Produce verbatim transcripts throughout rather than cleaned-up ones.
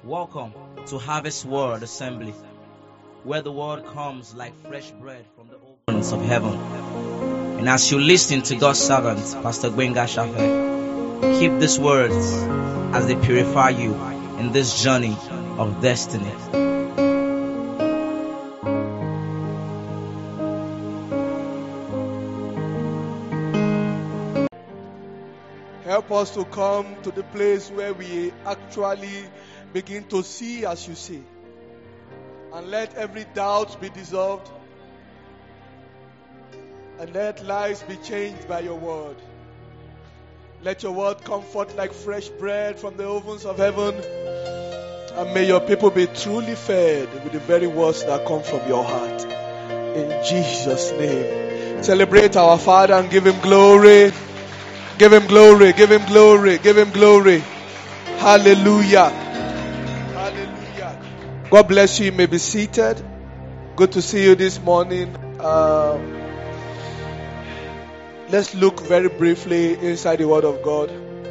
Welcome to Harvest Word Assembly, where the word comes like fresh bread from the ovens of heaven. And as you listen to God's servant, Pastor Gbenga Shafe, keep these words as they purify you in this journey of destiny. Help us to come to the place where we actually begin to see as you see. And let every doubt be dissolved. And let lives be changed by your word. Let your word comfort like fresh bread from the ovens of heaven. And may your people be truly fed with the very words that come from your heart. In Jesus' name. Celebrate our Father and give him glory. Give him glory, give him glory, give him glory. Hallelujah. Hallelujah. God bless you. You may be seated. Good to see you this morning. Uh, let's look very briefly inside the Word of God.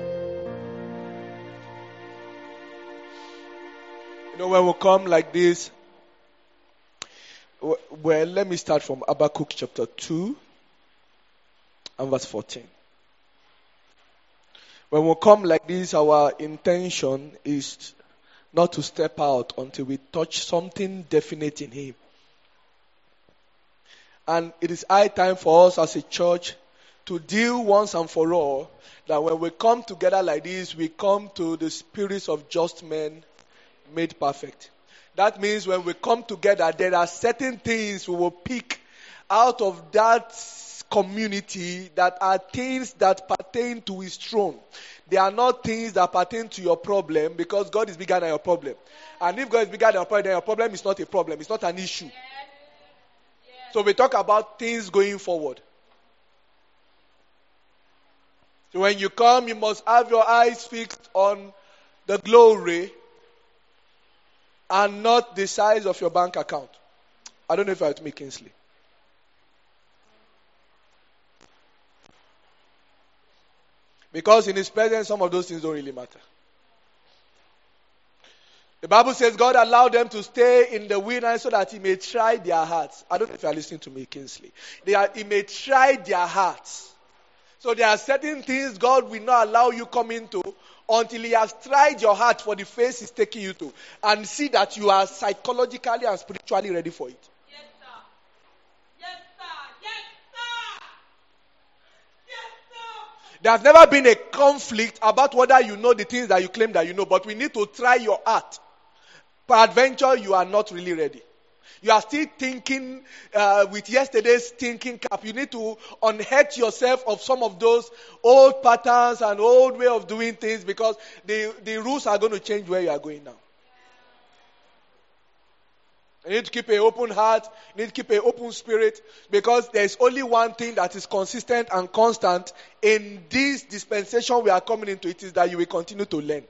You know, when we come like this, well, let me start from Habakkuk chapter two and verse fourteen. When we come like this, our intention is not to step out until we touch something definite in Him. And it is high time for us as a church to deal once and for all that when we come together like this, we come to the spirits of just men made perfect. That means when we come together, there are certain things we will pick out of that community that are things that pertain to his throne. They are not things that pertain to your problem, because God is bigger than your problem. And if God is bigger than your problem, then your problem is not a problem. It's not an issue. So we talk about things going forward. So when you come, you must have your eyes fixed on the glory and not the size of your bank account. I don't know if I have to make Kingsley. Because in his presence, some of those things don't really matter. The Bible says God allowed them to stay in the wilderness so that he may try their hearts. I don't know if you are listening to me, Kingsley. They are, he may try their hearts. So there are certain things God will not allow you come into until he has tried your heart for the phase he's taking you to, and see that you are psychologically and spiritually ready for it. There's never been a conflict about whether you know the things that you claim that you know, but we need to try your heart. Peradventure, you are not really ready. You are still thinking uh, with yesterday's thinking cap. You need to unhurt yourself of some of those old patterns and old way of doing things, because the, the rules are going to change where you are going now. You need to keep an open heart. You need to keep an open spirit, because there's only one thing that is consistent and constant in this dispensation we are coming into. It is that you will continue to learn.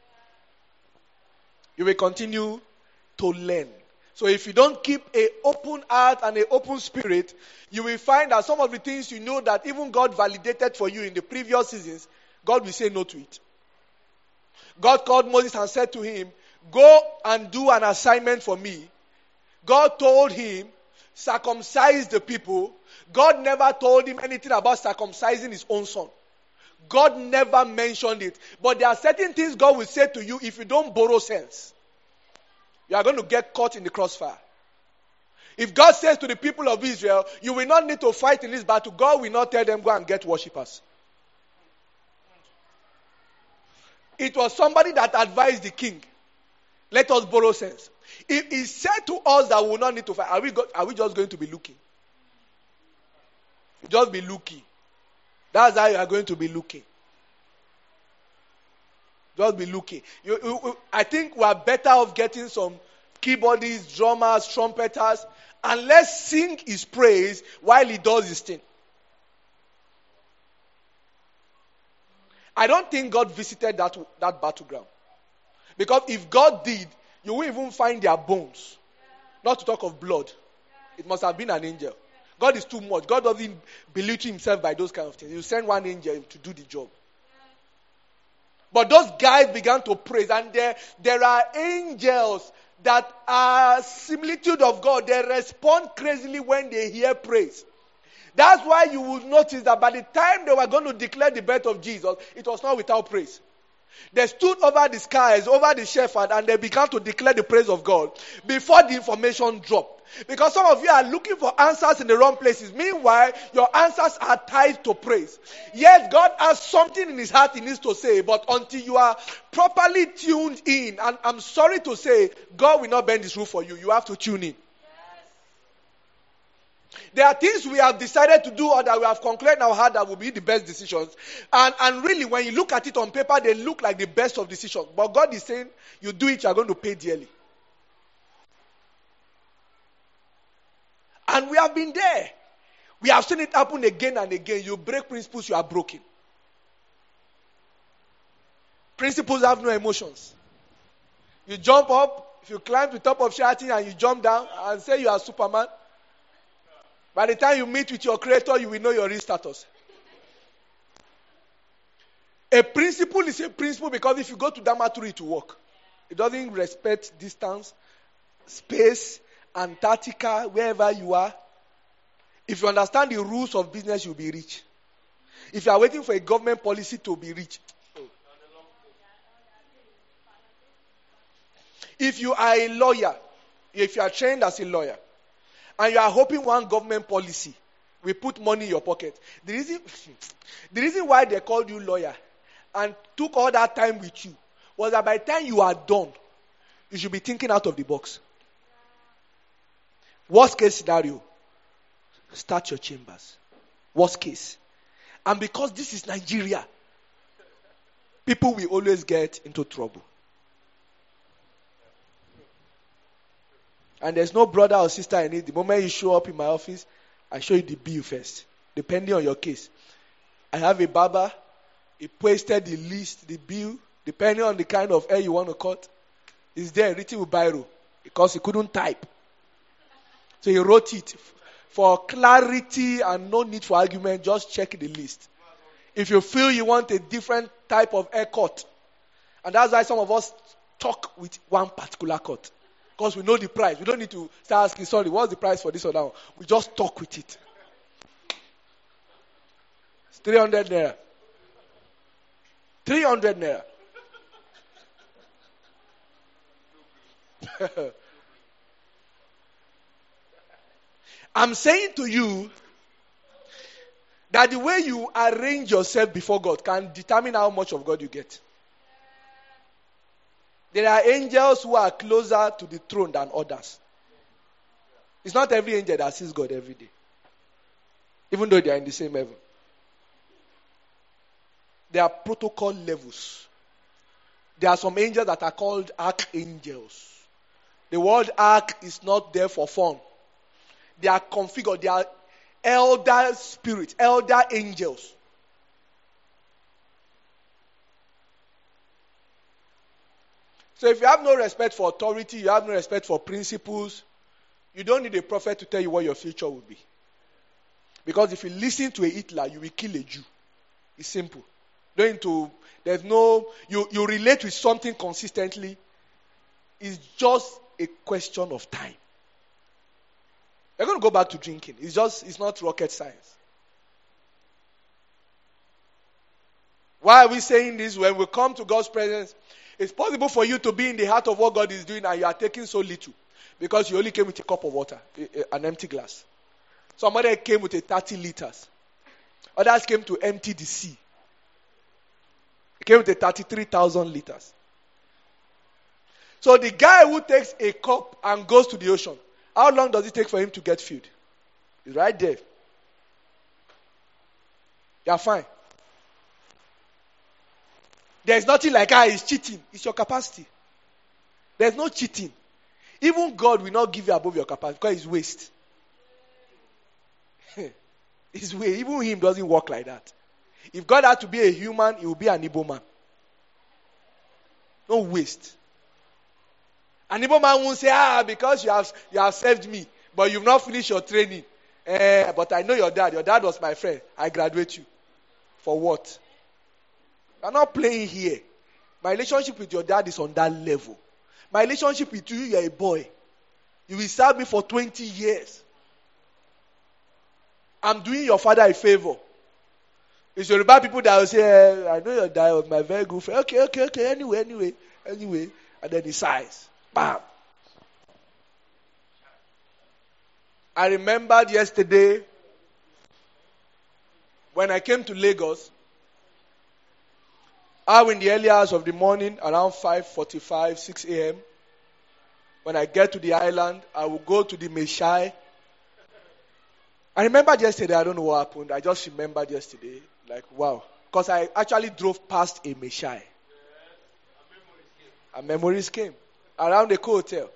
You will continue to learn. So if you don't keep an open heart and an open spirit, you will find that some of the things you know that even God validated for you in the previous seasons, God will say no to it. God called Moses and said to him, "Go and do an assignment for me." God told him, circumcise the people. God never told him anything about circumcising his own son. God never mentioned it. But there are certain things God will say to you if you don't borrow sense. You are going to get caught in the crossfire. If God says to the people of Israel, you will not need to fight in this battle, God will not tell them, go and get worshippers. It was somebody that advised the king, let us borrow sense. If he said to us that we will not need to fight, are we, go, are we just going to be looking? Just be looking. That's how you are going to be looking. Just be looking. You, you, I think we are better off getting some keyboardists, drummers, trumpeters, and let's sing his praise while he does his thing. I don't think God visited that, that battleground. Because if God did, you will even find their bones. Not to talk of blood. It must have been an angel. God is too much. God doesn't belittle himself by those kind of things. You send one angel to do the job. But those guys began to praise, and there, there are angels that are similitude of God. They respond crazily when they hear praise. That's why you will notice that by the time they were going to declare the birth of Jesus, it was not without praise. They stood over the skies, over the shepherd, and they began to declare the praise of God before the information dropped. Because some of you are looking for answers in the wrong places. Meanwhile, your answers are tied to praise. Yes, God has something in his heart he needs to say, but until you are properly tuned in, and I'm sorry to say, God will not bend his rule for you. You have to tune in. There are things we have decided to do or that we have concluded in our heart that will be the best decisions. And, and really, when you look at it on paper, they look like the best of decisions. But God is saying, you do it, you are going to pay dearly. And we have been there. We have seen it happen again and again. You break principles, you are broken. Principles have no emotions. You jump up, if you climb to the top of shouting and you jump down and say you are Superman, by the time you meet with your creator, you will know your real status. A principle is a principle because if you go to Damaturu, it will work. It doesn't respect distance, space, Antarctica, wherever you are. If you understand the rules of business, you'll be rich. If you are waiting for a government policy to be rich. If you are a lawyer, if you are trained as a lawyer, and you are hoping one government policy will put money in your pocket. The reason, the reason why they called you lawyer and took all that time with you was that by the time you are done, you should be thinking out of the box. Worst case scenario, start your chambers. Worst case. And because this is Nigeria, people will always get into trouble. And there's no brother or sister in it. The moment you show up in my office, I show you the bill first, depending on your case. I have a barber. He pasted the list, the bill, depending on the kind of hair you want to cut. It's there, written with biro, because he couldn't type. So he wrote it. For clarity and no need for argument, just check the list. If you feel you want a different type of haircut, and that's why some of us talk with one particular cut. Because we know the price. We don't need to start asking, sorry, what's the price for this or that one? We just talk with it. It's three hundred naira. three hundred naira. I'm saying to you that the way you arrange yourself before God can determine how much of God you get. There are angels who are closer to the throne than others. It's not every angel that sees God every day, even though they are in the same heaven. There are protocol levels. There are some angels that are called archangels. The word arch is not there for fun. They are configured. They are elder spirits, elder angels. So if you have no respect for authority, you have no respect for principles, you don't need a prophet to tell you what your future will be. Because if you listen to a Hitler, you will kill a Jew. It's simple. Don't need to, there's no, you, you relate with something consistently. It's just a question of time. You're going to go back to drinking. It's just, it's not rocket science. Why are we saying this? When we come to God's presence, it's possible for you to be in the heart of what God is doing and you are taking so little because you only came with a cup of water, an empty glass. Somebody came with a thirty liters. Others came to empty the sea. He came with a thirty-three thousand liters. So the guy who takes a cup and goes to the ocean, how long does it take for him to get filled? He's right there. You're fine. There's nothing like, ah, it's cheating. It's your capacity. There's no cheating. Even God will not give you above your capacity because it's waste. It's waste. Even him doesn't work like that. If God had to be a human, he would be an Igbo man. No waste. An Igbo man won't say, ah, because you have, you have served me, but you've not finished your training. Eh, but I know your dad. Your dad was my friend. I graduate you. For what? You're not playing here. My relationship with your dad is on that level. My relationship with you, you're a boy. You will serve me for twenty years. I'm doing your father a favor. It's Yoruba people that will say, eh, I know your dad was my very good friend. Okay, okay, okay. Anyway, anyway, anyway. And then he sighs. Bam. I remembered yesterday when I came to Lagos, how in the early hours of the morning, around five forty-five, six a.m., when I get to the island, I will go to the Meshai. I remembered yesterday, I don't know what happened. I just remembered yesterday, like, wow. Because I actually drove past a Meshai. And memories came around the hotel.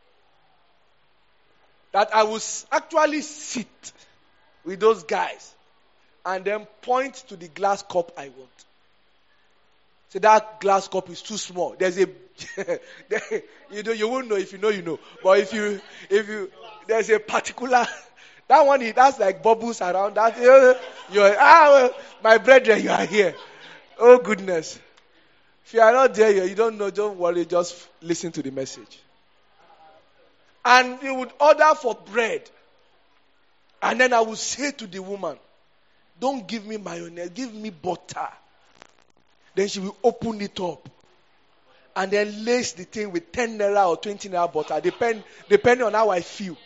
That I would actually sit with those guys and then point to the glass cup I want. So that glass cup is too small. There's a, you know, you won't know if you know, you know. But if you, if you, there's a particular, that one, it has like bubbles around that. You're, ah, well, my brethren, you are here. Oh goodness. If you are not there, you don't know, don't worry, just listen to the message. And he would order for bread. And then I would say to the woman, don't give me mayonnaise, give me butter. Then she will open it up. And then lace the thing with ten naira or twenty naira butter, depend, depending on how I feel.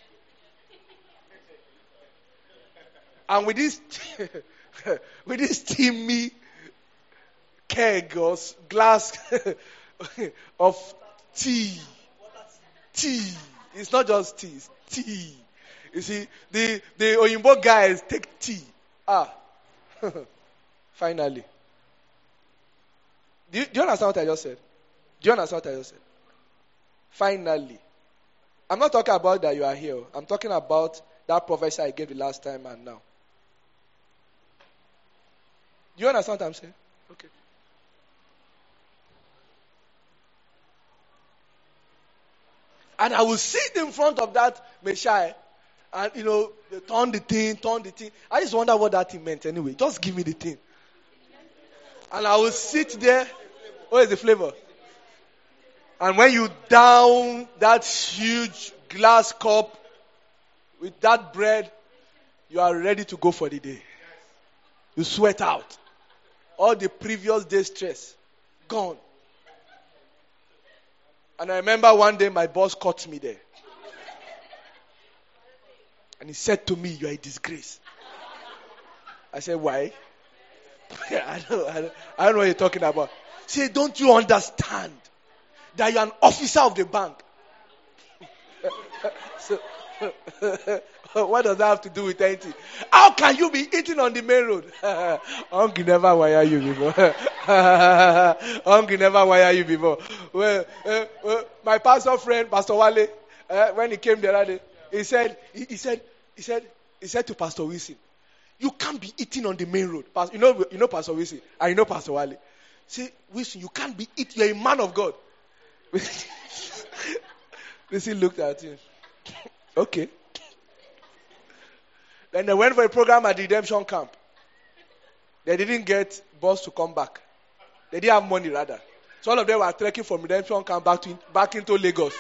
And with this, with this steamy keg or glass of tea, tea. It's not just tea, it's tea. You see, the, the Oyinbo guys take tea. Ah, finally. Do you, do you understand what I just said? Do you understand what I just said? Finally. I'm not talking about that you are here. I'm talking about that prophecy I gave the last time and now. Do you understand what I'm saying? Okay. And I will sit in front of that Messiah. And, you know, they turn the thing, turn the thing. I just wonder what that thing meant anyway. Just give me the thing. And I will sit there. What is the flavor? And when you down that huge glass cup with that bread, you are ready to go for the day. You sweat out. All the previous day's stress, gone. And I remember one day my boss caught me there. And he said to me, you are a disgrace. I said, why? I, don't, I, don't, I don't know what you're talking about. He said, don't you understand that you're an officer of the bank? So, what does that have to do with anything? How can you be eating on the main road? Hungry never wire you before. Hungry never wire you before. Well, uh, uh, my pastor friend, Pastor Wale, uh, when he came the other day, he said, he, he said, he said, he said to Pastor Wilson, you can't be eating on the main road. Pastor, you know, you know Pastor Wilson, and you know Pastor Wale. Say, Wilson, you can't be eating. You're a man of God. Wilson looked at him. Okay. Then they went for a program at the Redemption Camp. They didn't get bus to come back. They didn't have money rather. So all of them were trekking from Redemption Camp back to back into Lagos.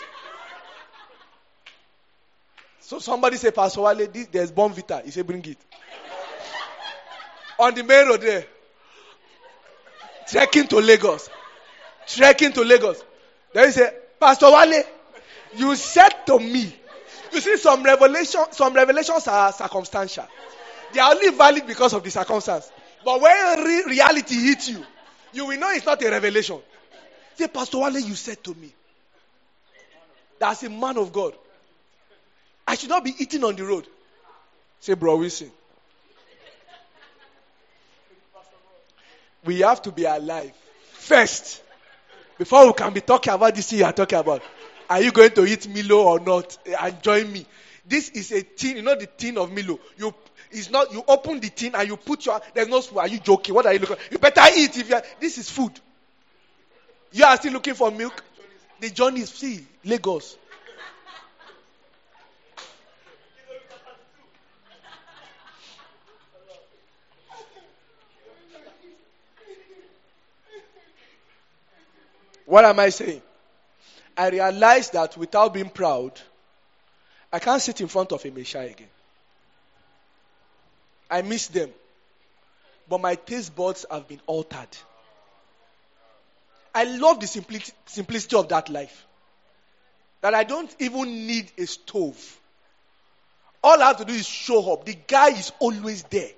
So somebody said, Pastor Wale, this, there's Bonvita. He said, bring it. On the main road there. Trekking to Lagos. Trekking to Lagos. Then he said, Pastor Wale, you said to me, you see, some revelation, some revelations are circumstantial. They are only valid because of the circumstance. But when re- reality hits you, you will know it's not a revelation. Say, Pastor Wale, you said to me, that's a man of God. I should not be eating on the road. Say, bro, Wilson. We have to be alive first before we can be talking about this thing you are talking about. Are you going to eat Milo or not? And join me. This is a tin, you know the tin of Milo. You it's not you open the tin and you put your there's no spoon. Are you joking? What are you looking for? You better eat if you are, this is food. You are still looking for milk. The journey is see Lagos. What am I saying? I realized that without being proud, I can't sit in front of a Messiah again. I miss them. But my taste buds have been altered. I love the simplicity, simplicity of that life. That I don't even need a stove. All I have to do is show up. The guy is always there.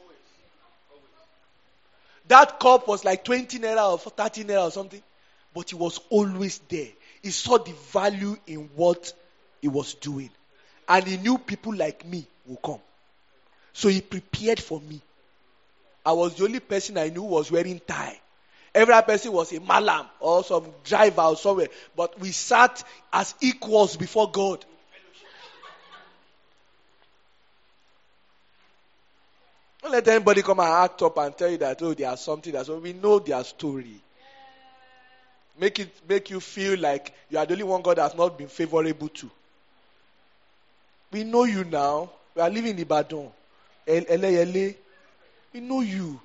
That cup was like twenty naira or thirty naira or something. But he was always there. He saw the value in what he was doing. And he knew people like me will come. So he prepared for me. I was the only person I knew who was wearing tie. Every other person was a malam or some driver or somewhere. But we sat as equals before God. Don't let anybody come and act up and tell you that, oh, they are something. That's what we know their story. Make it make you feel like you are the only one God has not been favorable to. We know you now. We are living in Ibadan. L A L A. We know you.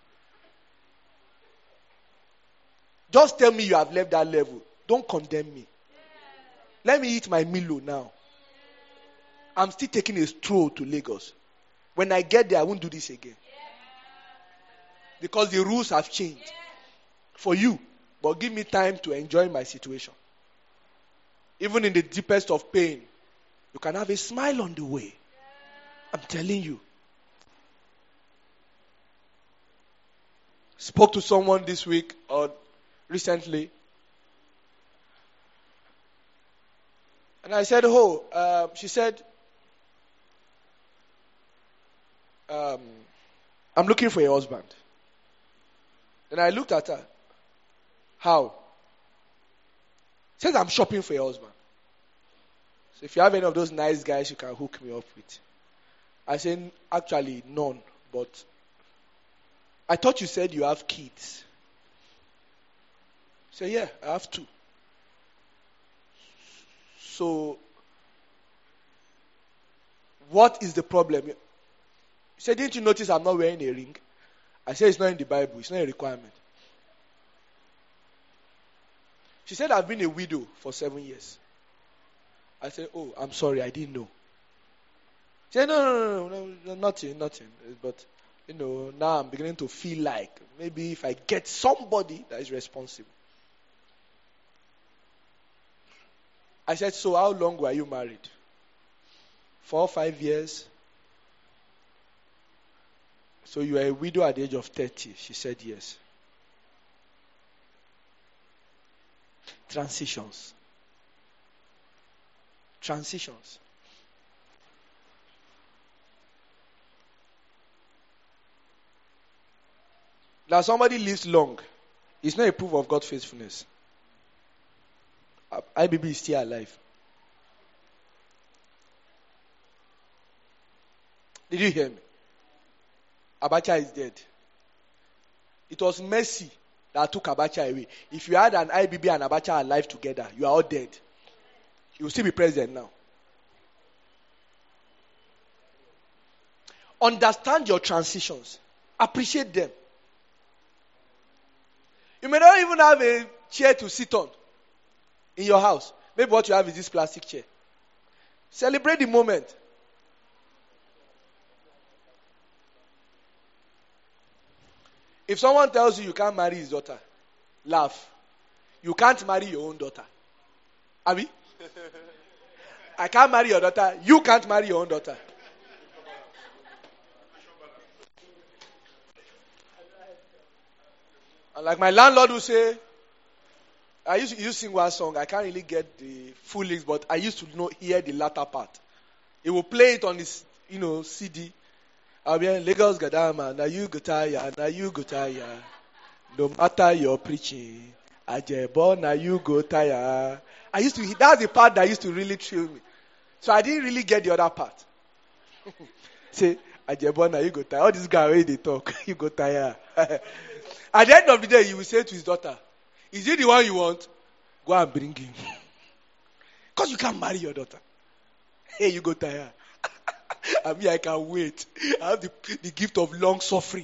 Just tell me you have left that level. Don't condemn me. Let me eat my Milo now. I'm still taking a stroll to Lagos. When I get there, I won't do this again. Because the rules have changed. For you. But give me time to enjoy my situation. Even in the deepest of pain, you can have a smile on the way. I'm telling you. Spoke to someone this week or recently. And I said, oh, uh, she said, um, I'm looking for a husband. Then I looked at her. How? She says, I'm shopping for a husband. So if you have any of those nice guys you can hook me up with. I said, actually, none. But I thought you said you have kids. She said, yeah, I have two. So, what is the problem? He said, didn't you notice I'm not wearing a ring? I said, it's not in the Bible. It's not a requirement. She said, I've been a widow for seven years. I said, oh, I'm sorry, I didn't know. She said, no, no, no, no, no, nothing, nothing. But, you know, now I'm beginning to feel like maybe if I get somebody that is responsible. I said, so how long were you married? Four, five years? So you were a widow at the age of thirty. She said, yes. Transitions. Transitions. Now somebody lives long. It's not a proof of God's faithfulness. I B B is still alive. Did you hear me? Abacha is dead. It was mercy that took Abacha away. If you had an I B B and Abacha alive together, you are all dead. He will still be president now. Understand your transitions. Appreciate them. You may not even have a chair to sit on in your house. Maybe what you have is this plastic chair. Celebrate the moment. If someone tells you you can't marry his daughter, laugh. You can't marry your own daughter. Abi? I can't marry your daughter. You can't marry your own daughter. And like my landlord would say, I used to, he used to sing one song. I can't really get the full lyrics, but I used to know hear the latter part. He will play it on his, you know, C D. I'll be in Lagos Gadama. Now you go tire. Now you go tire. No matter your preaching, Ajebo. Now you go tire. I used to. That's the part that used to really thrill me. So I didn't really get the other part. Say Ajebo. Now you go tire. All these guys where they talk, you go tire. At the end of the day, he will say to his daughter, is he the one you want? Go and bring him. Because you can't marry your daughter. Hey, you go tired. I mean, I can't wait. I have the, the gift of long suffering.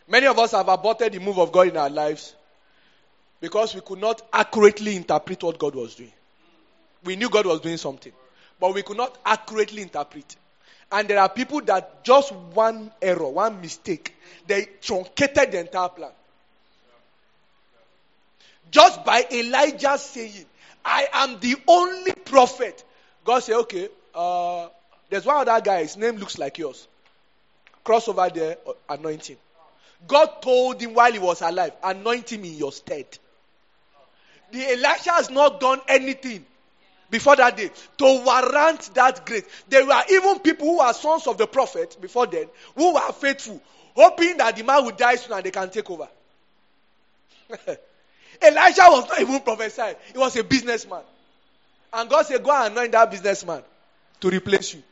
Many of us have aborted the move of God in our lives because we could not accurately interpret what God was doing. We knew God was doing something, but we could not accurately interpret. And there are people that just one error, one mistake, they truncated the entire plan. Just by Elijah saying, I am the only prophet. God said, okay, uh, there's one other guy, his name looks like yours. Cross over there, anoint him. God told him while he was alive, anoint him in your stead. The Elisha has not done anything before that day to warrant that grace. There were even people who are sons of the prophet before then, who were faithful, hoping that the man would die soon and they can take over. Elijah was not even prophesying. He was a businessman. And God said, go and anoint that businessman to replace you.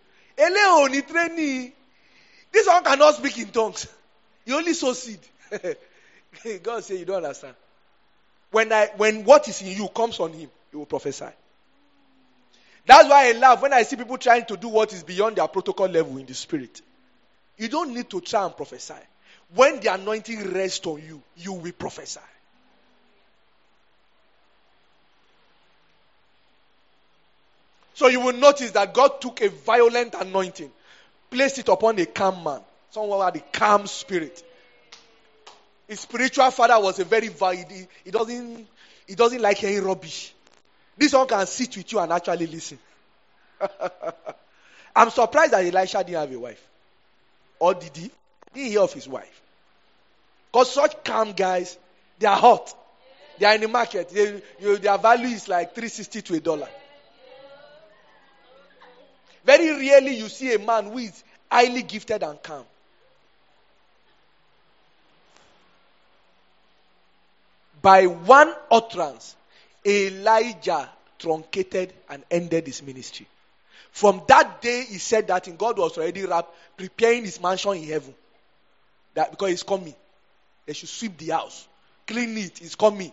This one cannot speak in tongues. He only sow seed. God said, you don't understand. When I, when what is in you comes on him, he will prophesy. That's why I laugh when I see people trying to do what is beyond their protocol level in the spirit. You don't need to try and prophesy. When the anointing rests on you, you will prophesy. So you will notice that God took a violent anointing, placed it upon a calm man. Someone had a calm spirit. His spiritual father was a very violent. He, he doesn't he doesn't like hearing rubbish. This one can sit with you and actually listen. I'm surprised that Elisha didn't have a wife. Or did he? He didn't hear of his wife. Because such calm guys, they are hot. They are in the market. They, you, their value is like three sixty to a dollar. Very rarely you see a man who is highly gifted and calm. By one utterance, Elijah truncated and ended his ministry. From that day, he said that in God was already wrapped, preparing his mansion in heaven. That because he's coming. They should sweep the house. Clean it. He's coming.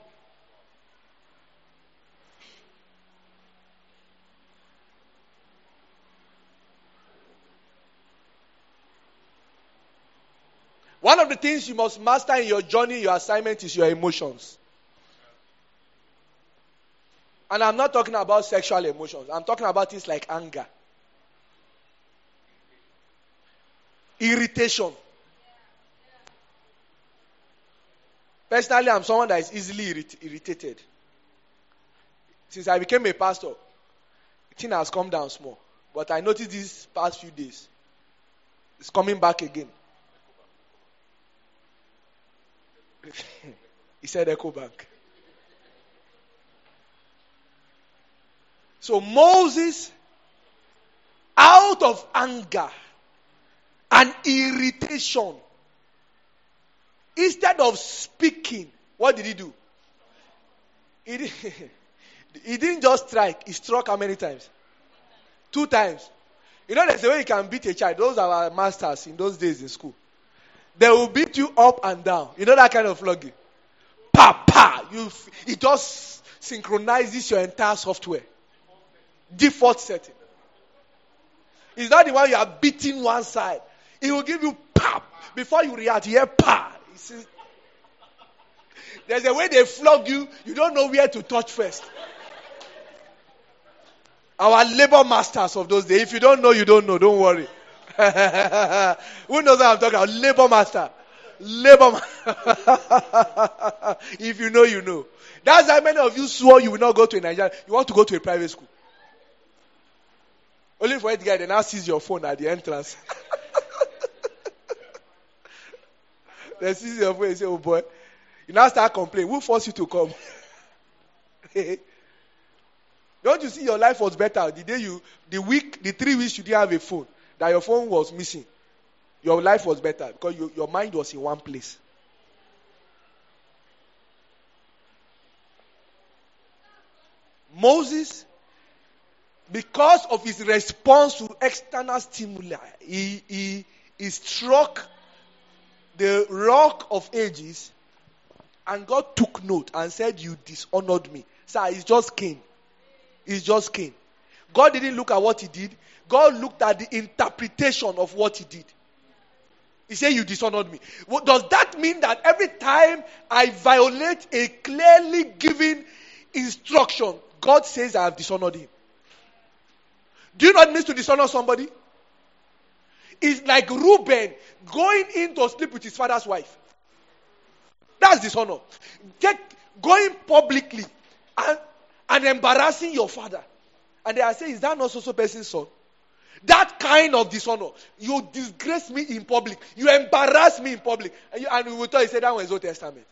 One of the things you must master in your journey, your assignment, is your emotions. And I'm not talking about sexual emotions. I'm talking about things like anger, irritation. Personally, I'm someone that is easily irrit- irritated. Since I became a pastor, the thing has come down small. But I noticed these past few days, it's coming back again. He said EcoBank. So Moses, out of anger and irritation, instead of speaking, what did he do? He, did, he didn't just strike. He struck how many times? Two times. You know, there's a way you can beat a child. Those are our masters in those days in school. They will beat you up and down. You know that kind of flogging? Pa, pa. You, it just synchronizes your entire software. Default setting. It's not the one you are beating one side. It will give you pa. Before you react, you hear pa. You see? There's a way they flog you. You don't know where to touch first. Our labor masters of those days. If you don't know, you don't know. Don't worry. Who knows what I'm talking about? Labor master. Labor master. If you know, you know. That's how many of you swore you will not go to a Nigerian. You want to go to a private school. Only for it to get, they now seize your phone at the entrance. They seize your phone and say, oh boy. You now start complaining. Who forced you to come? Don't you see your life was better the day you, the week, the three weeks you didn't have a phone, that your phone was missing. Your life was better because you, your mind was in one place. Moses, because of his response to external stimuli, he, he, he struck the rock of ages, and God took note and said, you dishonored me. Sir, it's just Cain. It's just Cain. God didn't look at what he did. God looked at the interpretation of what he did. He said, you dishonored me. What, does that mean that every time I violate a clearly given instruction, God says I have dishonored him? Do you know what it means to dishonor somebody? It's like Reuben going in to sleep with his father's wife. That's dishonor. Take, going publicly and, and embarrassing your father. And they are saying, is that not so-so person's son? That kind of dishonor. You disgrace me in public. You embarrass me in public. And, you, and we will tell you, say that one is Old Testament.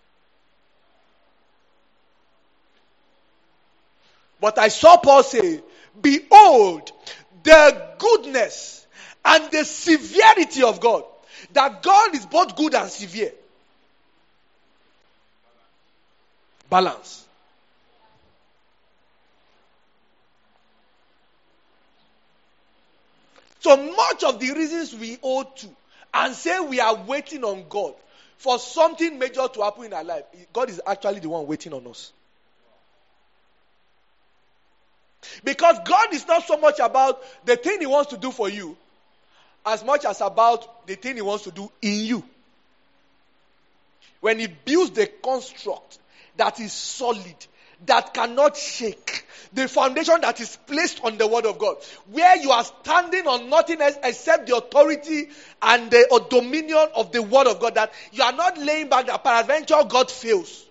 But I saw Paul say, behold, the goodness and the severity of God. That God is both good and severe. Balance. So much of the reasons we owe to and say we are waiting on God for something major to happen in our life, God is actually the one waiting on us. Because God is not so much about the thing he wants to do for you as much as about the thing he wants to do in you. When he builds the construct that is solid, that cannot shake, the foundation that is placed on the word of God, where you are standing on nothing else except the authority and the or dominion of the word of God, that you are not laying back that peradventure God fails.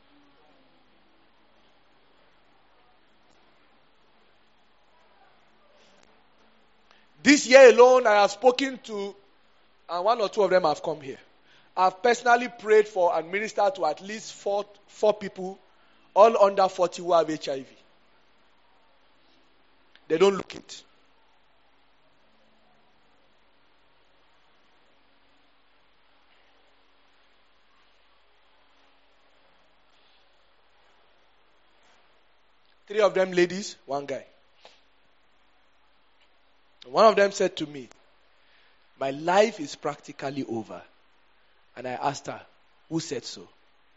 This year alone, I have spoken to, and one or two of them have come here. I've personally prayed for and ministered to at least four, four people, all under forty who have H I V. They don't look it. Three of them ladies, one guy. One of them said to me, my life is practically over. And I asked her, who said so?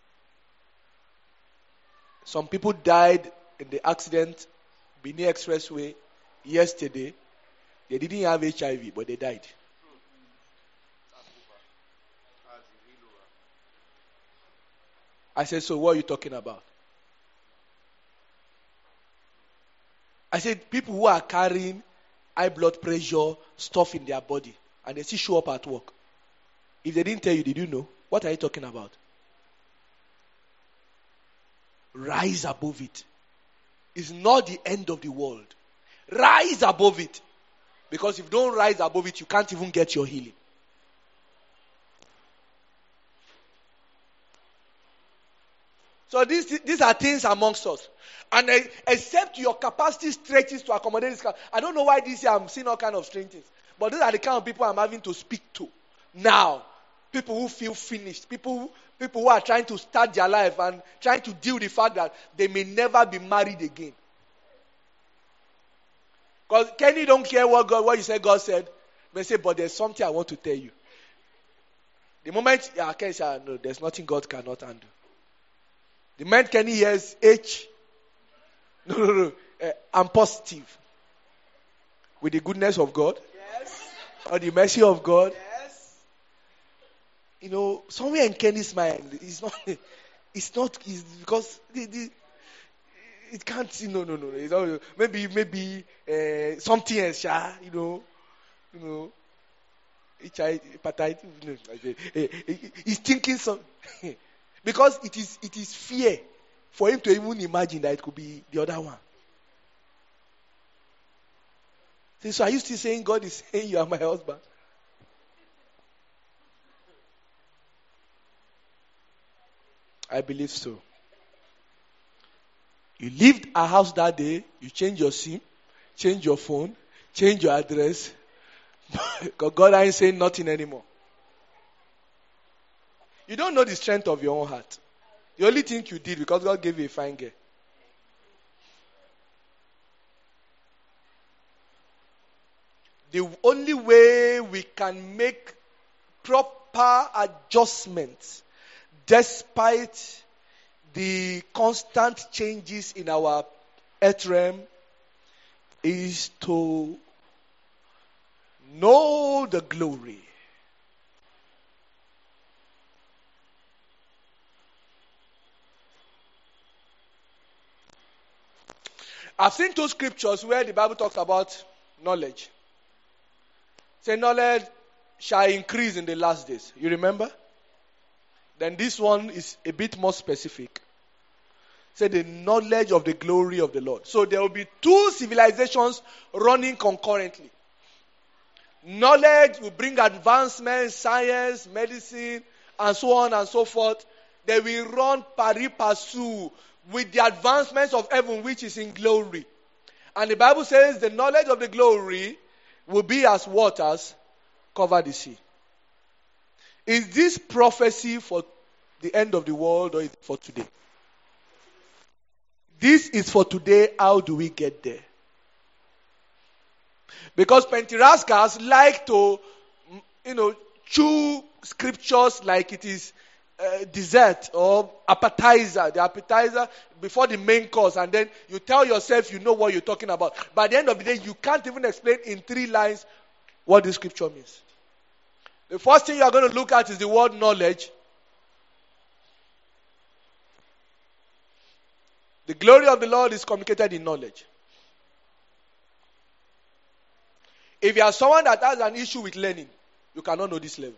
Some people died in the accident, Bini Expressway, yesterday. They didn't have H I V, but they died. I said, so what are you talking about? I said, people who are carrying high blood pressure stuff in their body, and they still show up at work. If they didn't tell you, did you know? What are you talking about? Rise above it. It's not the end of the world. Rise above it. Because if you don't rise above it, you can't even get your healing. So these, these are things amongst us. And uh, except your capacity stretches to accommodate this kind. I don't know why this year I'm seeing all kind of strange things. But these are the kind of people I'm having to speak to now. People who feel finished. People who, people who are trying to start their life and trying to deal with the fact that they may never be married again. Because Kenny don't care what God, what you said God said. May say, but there's something I want to tell you. The moment yeah, Kenny said, no, there's nothing God cannot handle. The moment Kenny hears H, no, no, no, uh, I'm positive. With the goodness of God. Yes. Or the mercy of God. Yes. You know, somewhere in Kenny's mind, it's not, it's not, it's because the, the, it can't, no, no, no, it's not, maybe, maybe uh, something else, you know, you know, H I V, hepatitis, no, he's thinking some, because it is, it is fear for him to even imagine that it could be the other one. So are you still saying God is saying you are my husband? I believe so. You left our house that day, you change your SIM, change your phone, change your address. Because God ain't saying nothing anymore. You don't know the strength of your own heart. You only think you did because God gave you a fine girl. The only way we can make proper adjustments despite the constant changes in our earth realm is to know the glory I've seen two scriptures where the Bible talks about knowledge. Say, knowledge shall increase in the last days. You remember? Then this one is a bit more specific. Say, the knowledge of the glory of the Lord. So there will be two civilizations running concurrently. Knowledge will bring advancement, science, medicine, and so on and so forth. They will run pari passu with the advancements of heaven, which is in glory. And the Bible says the knowledge of the glory will be as waters cover the sea. Is this prophecy for the end of the world, or is it for today? This is for today. How do we get there? Because Pentarascals like to, you know, chew scriptures like it is uh, dessert or appetizer. The appetizer before the main course, and then you tell yourself you know what you're talking about. By the end of the day, you can't even explain in three lines what the scripture means. The first thing you are going to look at is the word knowledge. The glory of the Lord is communicated in knowledge. If you are someone that has an issue with learning, you cannot know this level.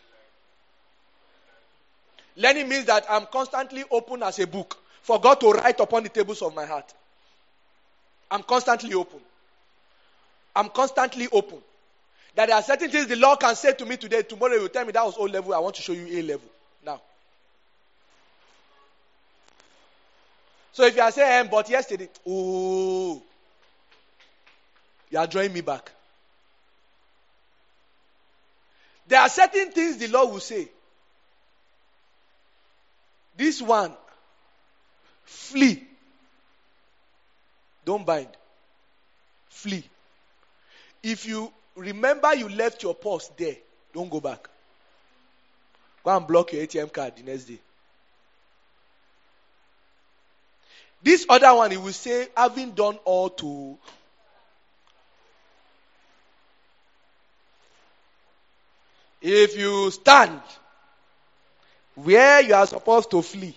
Learning means that I'm constantly open as a book for God to write upon the tables of my heart. I'm constantly open. I'm constantly open. That there are certain things the Lord can say to me today. Tomorrow He will tell me that was O level. I want to show you A level. Now. So if you are saying, but yesterday, oh, you are drawing me back. There are certain things the Lord will say. This one, flee. Don't bind. Flee. If you remember you left your purse there, don't go back. Go and block your A T M card the next day. This other one, he will say, having done all to... If you stand where you are supposed to flee,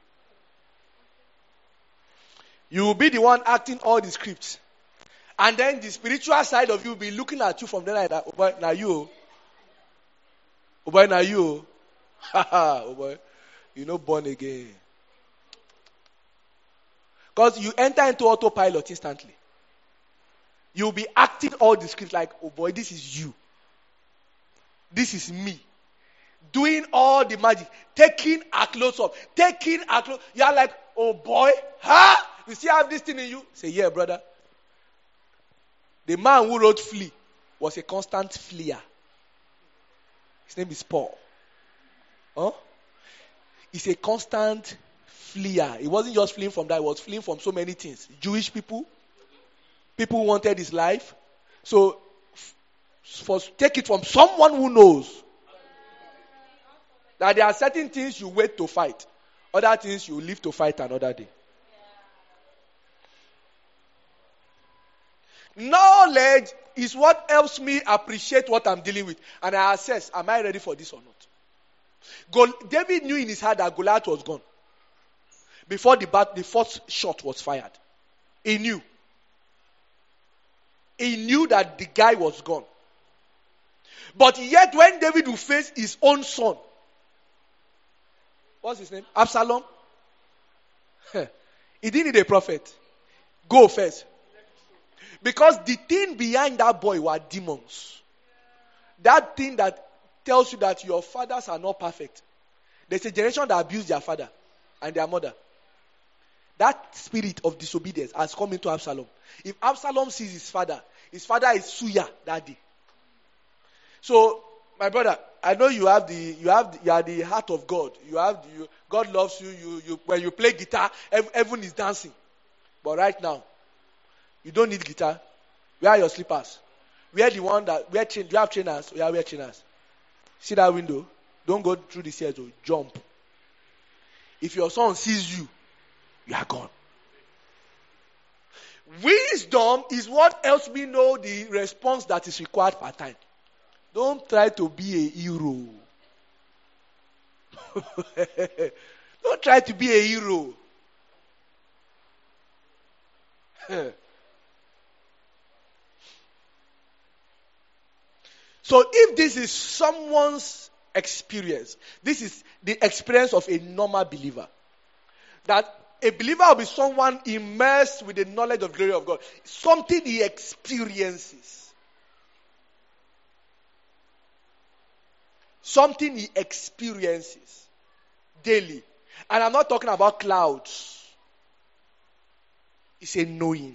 you will be the one acting all the scripts. And then the spiritual side of you will be looking at you from there like that. Oh boy, now you. Oh boy, now you. Oh boy, you're not born again. Because you enter into autopilot instantly. You'll be acting all the scripts like, oh boy, this is you. This is me. Doing all the magic. Taking our clothes off. Taking our clothes. You are like, oh boy, huh? You still have this thing in you? Say, yeah, brother. The man who wrote Flee was a constant fleer. His name is Paul. Huh? He's a constant fleer. He wasn't just fleeing from that. He was fleeing from so many things. Jewish people. People who wanted his life. So, for take it from someone who knows that there are certain things you wait to fight. Other things you live to fight another day. Knowledge is what helps me appreciate what I'm dealing with. And I assess, am I ready for this or not? Gol- David knew in his heart that Goliath was gone. Before the, bat- the first shot was fired. He knew. He knew that the guy was gone. But yet when David will face his own son, what's his name? Absalom. He didn't need a prophet. Go first. Because the thing behind that boy were demons. That thing that tells you that your fathers are not perfect. There's a generation that abused their father and their mother. That spirit of disobedience has come into Absalom. If Absalom sees his father, his father is Suya that day. So, my brother, I know you have the you have the, you are the heart of God. You have the, you, God loves you. You you when you play guitar, heaven is dancing. But right now, you don't need guitar. Where are your slippers? Wear the one that wear train. Do you have trainers? Yeah, wear trainers. See that window? Don't go through the stairs. Oh, jump. If your son sees you, you are gone. Wisdom is what helps me know the response that is required per time. Don't try to be a hero. Don't try to be a hero. So if this is someone's experience, this is the experience of a normal believer. That a believer will be someone immersed with the knowledge of the glory of God. Something he experiences. Something he experiences daily. And I'm not talking about clouds. It's a knowing.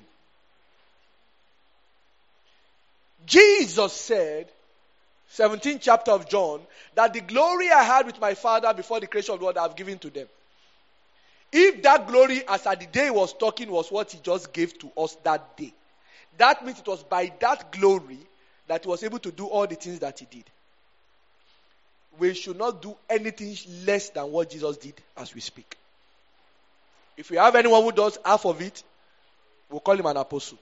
Jesus said, seventeenth chapter of John, that the glory I had with my Father before the creation of the world I have given to them. If that glory, as at the day he was talking, was what he just gave to us that day, that means it was by that glory that he was able to do all the things that he did. We should not do anything less than what Jesus did as we speak. If we have anyone who does half of it, we'll call him an apostle.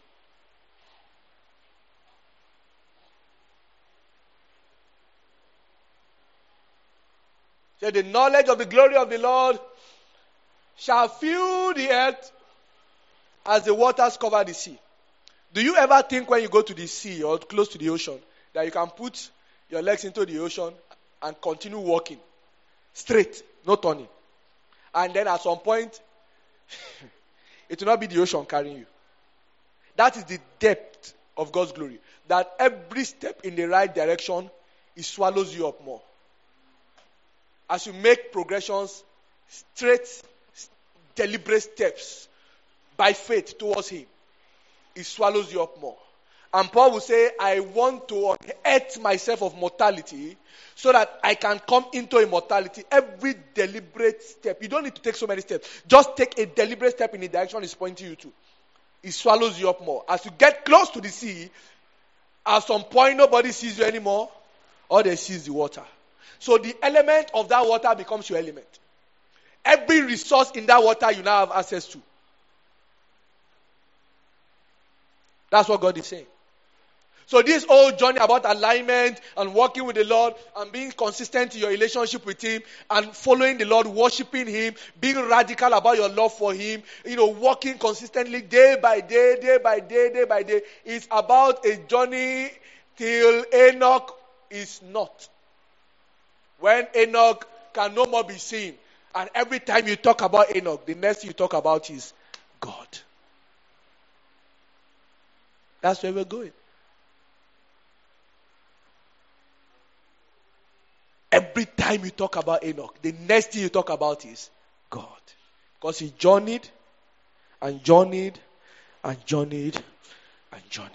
So the knowledge of the glory of the Lord shall fill the earth as the waters cover the sea. Do you ever think when you go to the sea or close to the ocean that you can put your legs into the ocean and continue walking straight, no turning? And then at some point, it will not be the ocean carrying you. That is the depth of God's glory. That every step in the right direction, it swallows you up more. As you make progressions, straight, deliberate steps by faith towards Him, it swallows you up more. And Paul will say, I want to unearth myself of mortality so that I can come into immortality. Every deliberate step, you don't need to take so many steps. Just take a deliberate step in the direction it's pointing you to. It swallows you up more. As you get close to the sea, at some point nobody sees you anymore, or they sees the water. So the element of that water becomes your element. Every resource in that water you now have access to. That's what God is saying. So this whole journey about alignment and working with the Lord and being consistent in your relationship with Him and following the Lord, worshiping Him, being radical about your love for Him, you know, working consistently day by day, day by day, day by day, is about a journey till Enoch is not. When Enoch can no more be seen, and every time you talk about Enoch, the next thing you talk about is God. That's where we're going. Every time you talk about Enoch, the next thing you talk about is God. Because he journeyed and journeyed and journeyed and journeyed.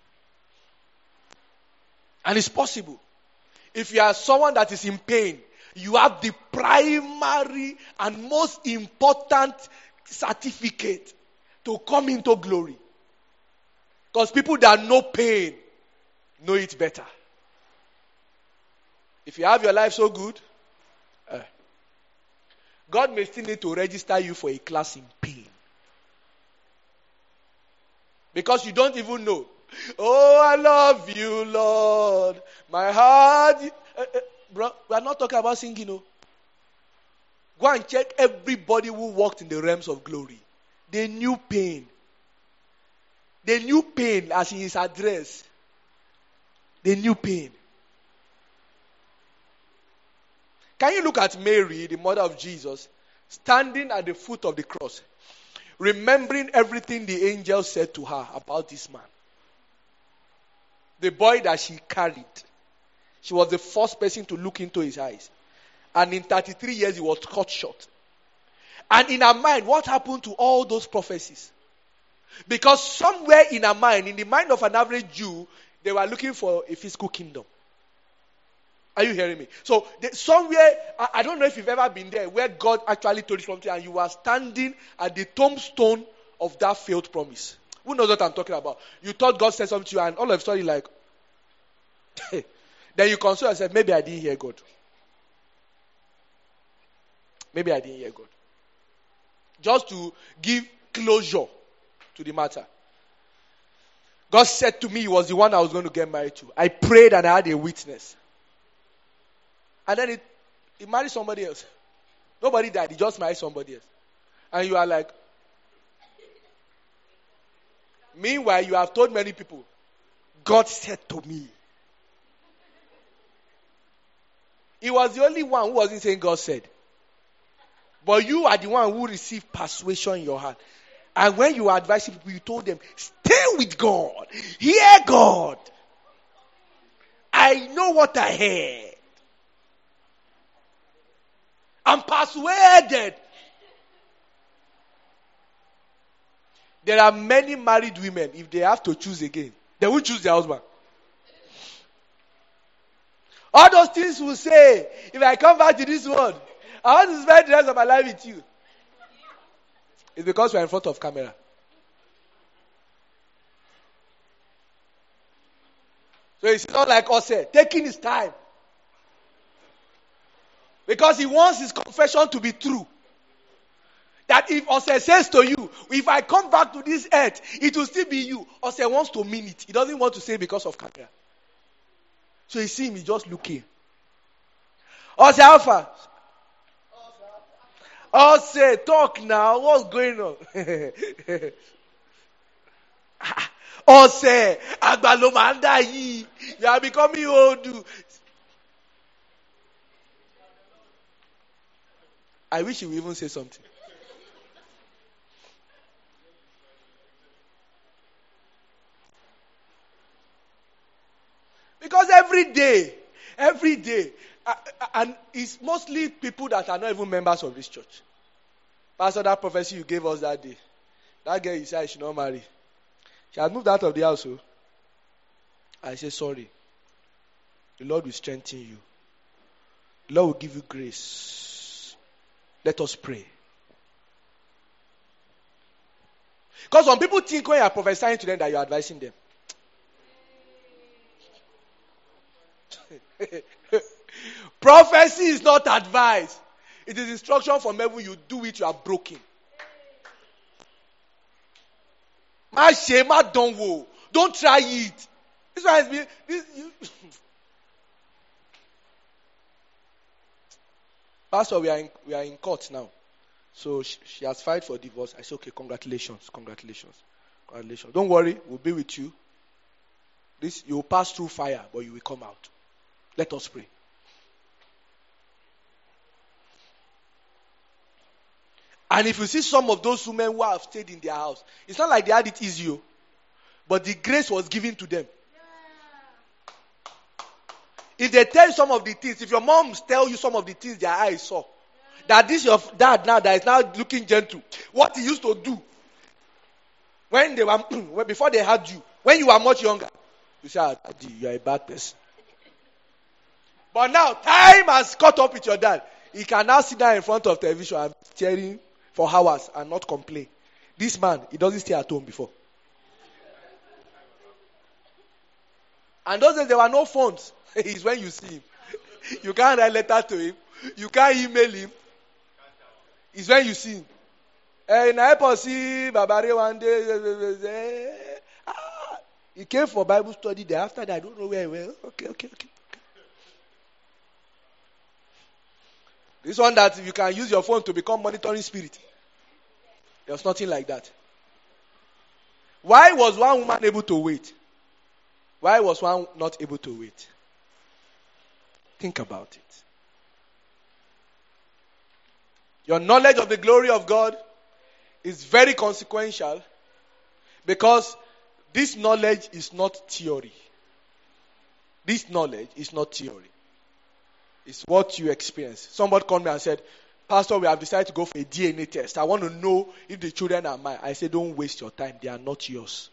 And it's possible. If you are someone that is in pain, you have the primary and most important certificate to come into glory. Because people that know pain know it better. If you have your life so good, uh, God may still need to register you for a class in pain. Because you don't even know. Oh, I love you, Lord. My heart. Uh, uh, bro, we are not talking about singing, no. Go and check everybody who walked in the realms of glory. They knew pain. They knew pain as in his address. They knew pain. Can you look at Mary, the mother of Jesus, standing at the foot of the cross, remembering everything the angel said to her about this man? The boy that she carried. She was the first person to look into his eyes. And in thirty-three years, he was cut short. And in her mind, what happened to all those prophecies? Because somewhere in her mind, in the mind of an average Jew, they were looking for a physical kingdom. Are you hearing me? So they, somewhere, I, I don't know if you've ever been there, where God actually told you something and you were standing at the tombstone of that failed promise. Who knows what I'm talking about? You thought God said something to you and all of a sudden you're like, then you console yourself, maybe I didn't hear God. Maybe I didn't hear God. Just to give closure to the matter. God said to me he was the one I was going to get married to. I prayed and I had a witness. And then it, he married somebody else. Nobody died. He just married somebody else. And you are like, meanwhile, you have told many people, God said to me. He was the only one who wasn't saying God said. But you are the one who received persuasion in your heart. And when you were advising people, you told them, stay with God. Hear God. I know what I heard. I'm persuaded. There are many married women, if they have to choose again, they will choose their husband. All those things will say, if I come back to this world, I want to spend the rest of my life with you. It's because we are in front of camera. So it's not like us taking his time. Because he wants his confession to be true. That if Ose says to you, if I come back to this earth, it will still be you. Ose wants to mean it. He doesn't want to say because of camera. So you see him, he's just looking. Ose Alpha. Ose, talk now. What's going on? Ose, Agbalomanda yi. You are becoming old. I wish he would even say something. Because every day, every day, uh, and it's mostly people that are not even members of this church. Pastor, that prophecy you gave us that day, that girl you said I should not marry. She has moved out of the house. So I say sorry. The Lord will strengthen you. The Lord will give you grace. Let us pray. Because some people think when you are prophesying to them that you are advising them. Prophecy is not advice. It is instruction from heaven. You do it, you are broken. Don't try it. This one has been. This, you, Pastor, we are in, we are in court now. So she, she has filed for divorce. I said, okay, congratulations, congratulations, congratulations. Don't worry, we'll be with you. This you will pass through fire, but you will come out. Let us pray. And if you see some of those women who have stayed in their house, it's not like they had it easy, but the grace was given to them. If they tell you some of the things, if your moms tell you some of the things their eyes saw, that this your dad now that is now looking gentle, what he used to do when they were before they had you, when you were much younger, you say, ah, Daddy, you are a bad person. But now time has caught up with your dad. He can now sit down in front of television and staring for hours and not complain. This man, he doesn't stay at home before. And those days there were no phones. It's when you see him. You can't write letter to him. You can't email him. It's when you see him. Hey, na see Babare one day. Ah, he came for Bible study there. After that, I don't know where he went. Okay, okay, okay. This one that you can use your phone to become monitoring spirit. There's nothing like that. Why was one woman able to wait? Why was one not able to wait? Think about it. Your knowledge of the glory of God is very consequential because this knowledge is not theory. This knowledge is not theory. It's what you experience. Somebody called me and said, Pastor, we have decided to go for a D N A test. I want to know if the children are mine. I said, don't waste your time. They are not yours.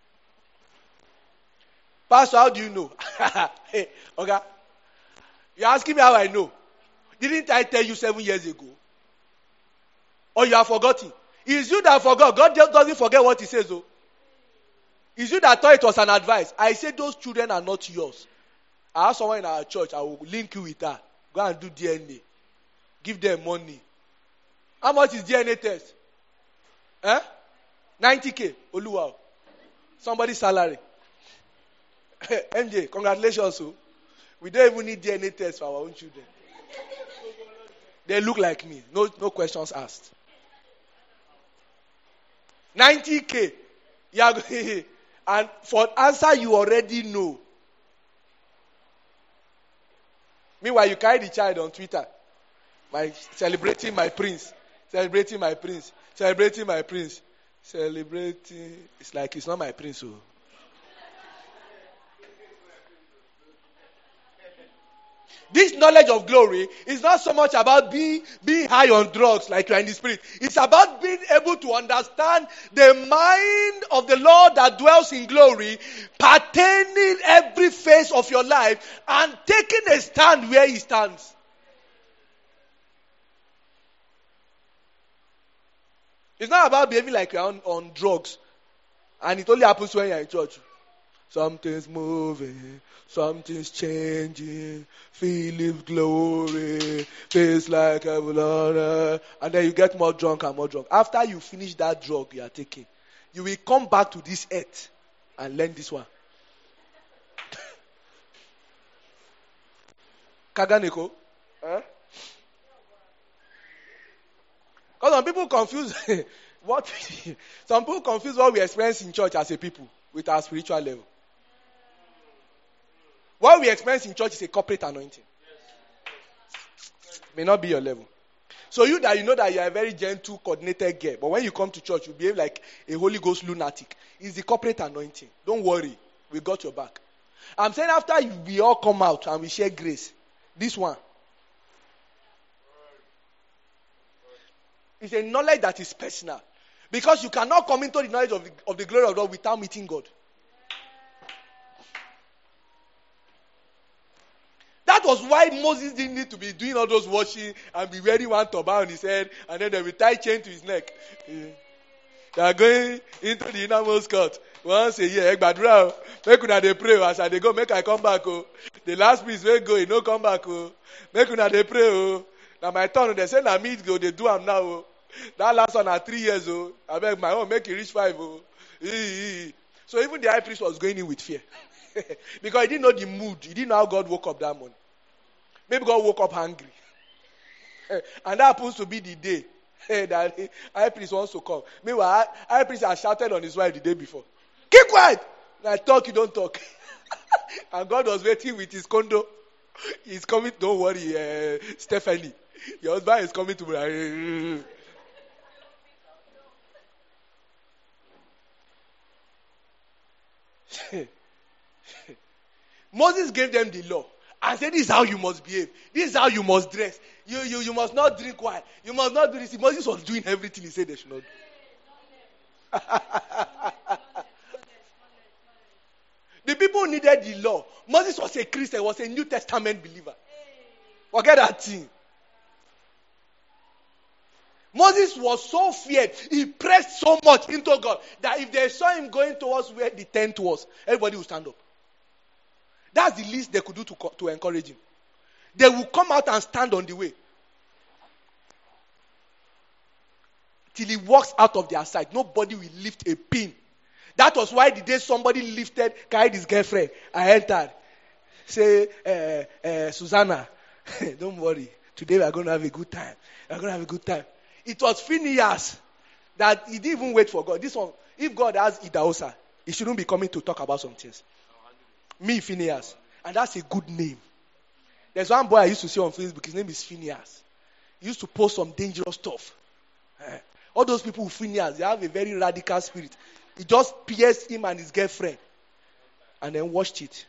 Pastor, how do you know? Hey, okay. You're asking me how I know. Didn't I tell you seven years ago? Or you have forgotten? It's you that forgot. God just doesn't forget what he says, though. It's you that thought it was an advice. I said those children are not yours. I have someone in our church. I will link you with her. Go and do D N A. Give them money. How much is D N A test? Eh? ninety K. Oluwa. Somebody's salary. M J, congratulations. So. We don't even need D N A tests for our own children. They look like me. No, no questions asked. ninety K. Yeah, and for answer you already know. Meanwhile, you carry the child on Twitter. My celebrating my prince. Celebrating my prince. Celebrating my prince. Celebrating. It's like it's not my prince. So. This knowledge of glory is not so much about being, being high on drugs like you are in the spirit. It's about being able to understand the mind of the Lord that dwells in glory, pertaining every phase of your life and taking a stand where he stands. It's not about behaving like you're on, on drugs. And it only happens when you're in church. Something's moving, something's changing, feeling glory, feels like a blood, and then you get more drunk and more drunk. After you finish that drug you are taking, you will come back to this earth and learn this one. Kaganeko? Huh? Because some people confuse what some people confuse what we experience in church as a people with our spiritual level. What we experience in church is a corporate anointing. May not be your level. So you that you know that you are a very gentle, coordinated girl, but when you come to church, you behave like a Holy Ghost lunatic. It's the corporate anointing. Don't worry, we got your back. I'm saying after you, we all come out and we share grace, this one, it's a knowledge that is personal. Because you cannot come into the knowledge of the, of the glory of God without meeting God. That was why Moses didn't need to be doing all those washing and be wearing one turban on his head and then they will tie chain to his neck. They are going into the innermost court once a year. Make una dey pray as I dey go. Make I come back. Oh. The last priest will go. He no come back. Oh. Make una dey pray. Oh. Now my turn. They say na me go. They do am now. Oh. That last one at three years. Oh. I beg my own. Make it reach five. Oh. So even the high priest was going in with fear. Because he didn't know the mood. He didn't know how God woke up that morning. Maybe God woke up hungry. And that happens to be the day that the high priest wants to come. Meanwhile, high priest has shouted on his wife the day before. Keep quiet! I talk, you don't talk. And God was waiting with his condo. He's coming, don't worry, uh, Stephanie. Your husband is coming to me. Moses gave them the law and said, this is how you must behave. This is how you must dress. You, you, you must not drink wine. You must not do this. Moses was doing everything he said they should not do. The people needed the law. Moses was a Christian, was a New Testament believer. Forget that thing. Moses was so feared. He pressed so much into God that if they saw him going towards where the tent was, everybody would stand up. That's the least they could do to, to encourage him. They will come out and stand on the way. Till he walks out of their sight. Nobody will lift a pin. That was why the day somebody lifted, carried his girlfriend, I entered. Say, uh, uh, Susanna, don't worry. Today we are going to have a good time. We are going to have a good time. It was Phineas that he didn't even wait for God. This one, if God has Idaosa, he shouldn't be coming to talk about some things. Me, Phineas. And that's a good name. There's one boy I used to see on Facebook. His name is Phineas. He used to post some dangerous stuff. Uh, all those people with Phineas, they have a very radical spirit. He just pierced him and his girlfriend. And then washed it.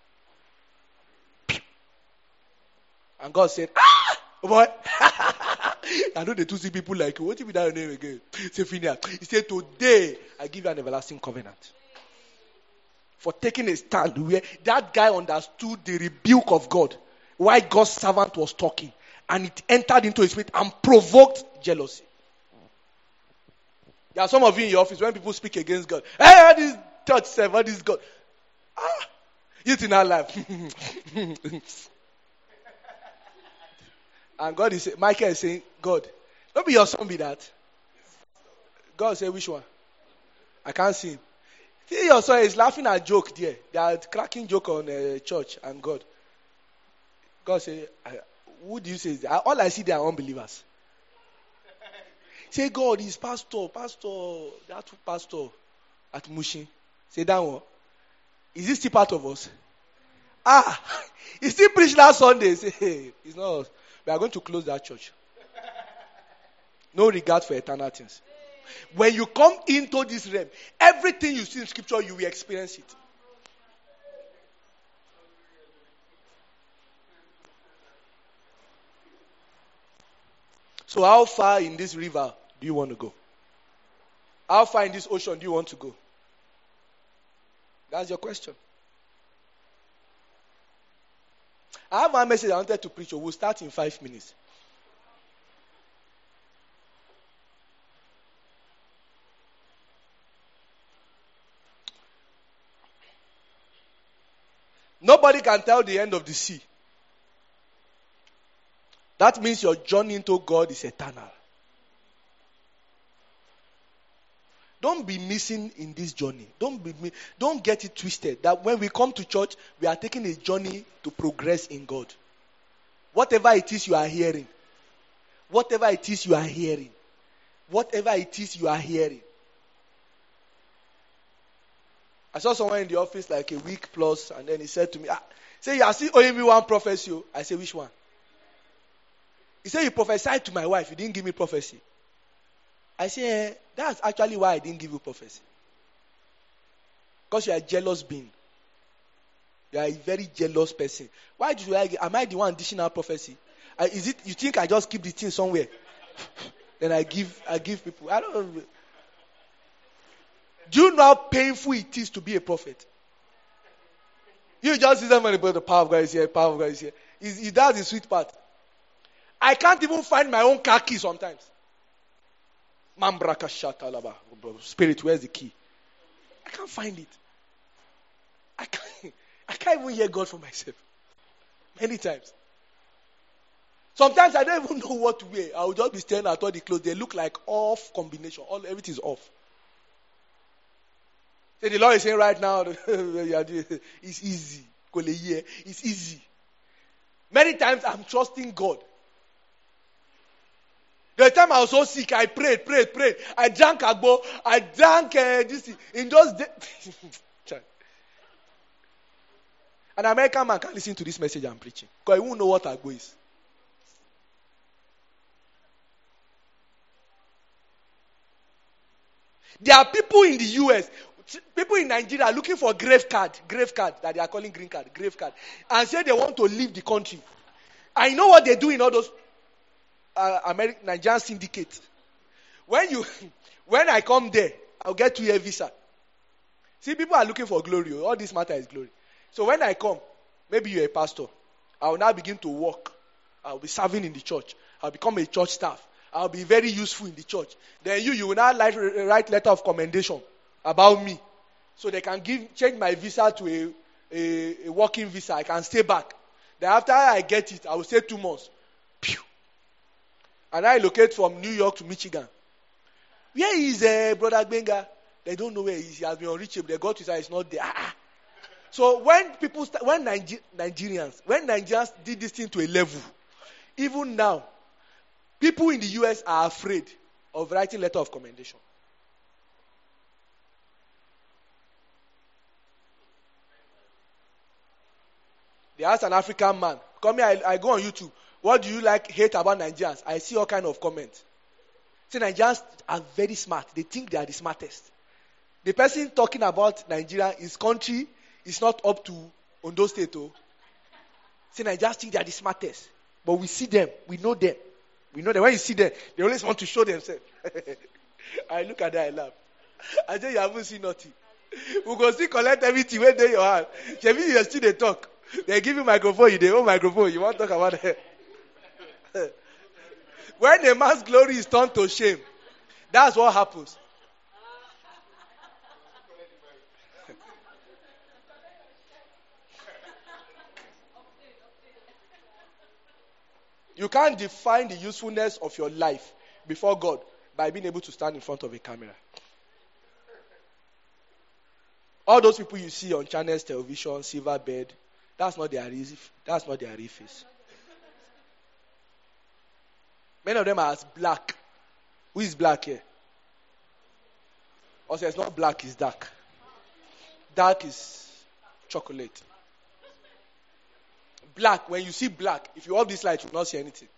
And God said, ah! Boy. I know the two see people like you. What if you that name again? Say Phineas. He said, today I give you an everlasting covenant. For taking a stand where that guy understood the rebuke of God while God's servant was talking, and it entered into his spirit and provoked jealousy. There are some of you in your office when people speak against God. Hey, this church server, this God. Ah, you in our life. And God is saying, Michael is saying, God, don't be your son be that. God said, which one? I can't see him. See, your son is laughing at joke there. They are cracking joke on uh, church and God. God said, who do you say? All I see they are unbelievers. Say, God is pastor, pastor, that pastor at Mushin. Say that one. Is this still part of us? Ah, He still preached last Sunday. Say, hey, it's not us. We are going to close that church. No regard for eternal things. When you come into this realm, everything you see in scripture, you will experience it. So how far in this river do you want to go? How far in this ocean do you want to go? That's your question. I have one message I wanted to preach. We'll start in five minutes. Nobody can tell the end of the sea. That means your journey into God is eternal. Don't be missing in this journey. Don't be don't get it twisted that when we come to church, we are taking a journey to progress in God. Whatever it is you are hearing, whatever it is you are hearing, whatever it is you are hearing. I saw someone in the office like a week plus, and then he said to me, ah, say, you are still owing me one prophecy. I said, which one? He said, you prophesied to my wife. You didn't give me prophecy. I said, eh, that's actually why I didn't give you prophecy. Because you are a jealous being. You are a very jealous person. Why do I, am I the one dishing out prophecy? I, is it, you think I just keep the thing somewhere? Then I give, I give people. I don't know. Do you know how painful it is to be a prophet? You just see somebody, but the power of God is here, power of God is here. He does the sweet part. I can't even find my own car key sometimes. Spirit, where's the key? I can't find it. I can't, I can't even hear God for myself. Many times. Sometimes I don't even know what to wear. I will just be staring at all the clothes. They look like off combination. All everything is off. Say the Lord is saying right now, it's easy. It's easy. Many times I'm trusting God. The time I was so sick, I prayed, prayed, prayed. I drank agbo. I drank uh, this in those days. An American man can't listen to this message I'm preaching because he won't know what agbo is. There are people in the U S, people in Nigeria looking for grave card, grave card that they are calling green card, grave card, and say they want to leave the country. I know what they do in all those uh, American Nigerian syndicates. When you, when I come there, I'll get two-year visa. See, people are looking for glory. All this matter is glory. So when I come, maybe you're a pastor. I will now begin to work. I'll be serving in the church. I'll become a church staff. I'll be very useful in the church. Then you, you will now write, write letter of commendation about me. So they can give change my visa to a, a, a working visa. I can stay back. Then after I get it, I will stay two months. Pew. And I locate from New York to Michigan. Where is uh, Brother Benga? They don't know where he is. He has been unreachable. They got to say it's not there. Ah. So when people, st- when Niger- Nigerians, when Nigerians did this thing to a level, even now, people in the U S are afraid of writing letter of commendation. They asked an African man, come here, I, I go on YouTube. What do you like, hate about Nigerians? I see all kind of comments. See, Nigerians are very smart. They think they are the smartest. The person talking about Nigeria, his country is not up to Ondo State. Oh. See, Nigerians think they are the smartest. But we see them. We know them. We know that when you see them, they always want to show themselves. I look at that, I laugh. I say, you haven't seen nothing. We go still collect everything when they your hand. Maybe you still they talk. They give you microphone, you they own microphone. You want to talk about it. When a man's glory is turned to shame, that's what happens. You can't define the usefulness of your life before God by being able to stand in front of a camera. All those people you see on channels, television, silver bed, that's not their real, that's not their real face. Many of them are as black. Who is black here? Also, it's not black, it's dark. Dark is chocolate. Black, when you see black, if you off this light, you will not see anything.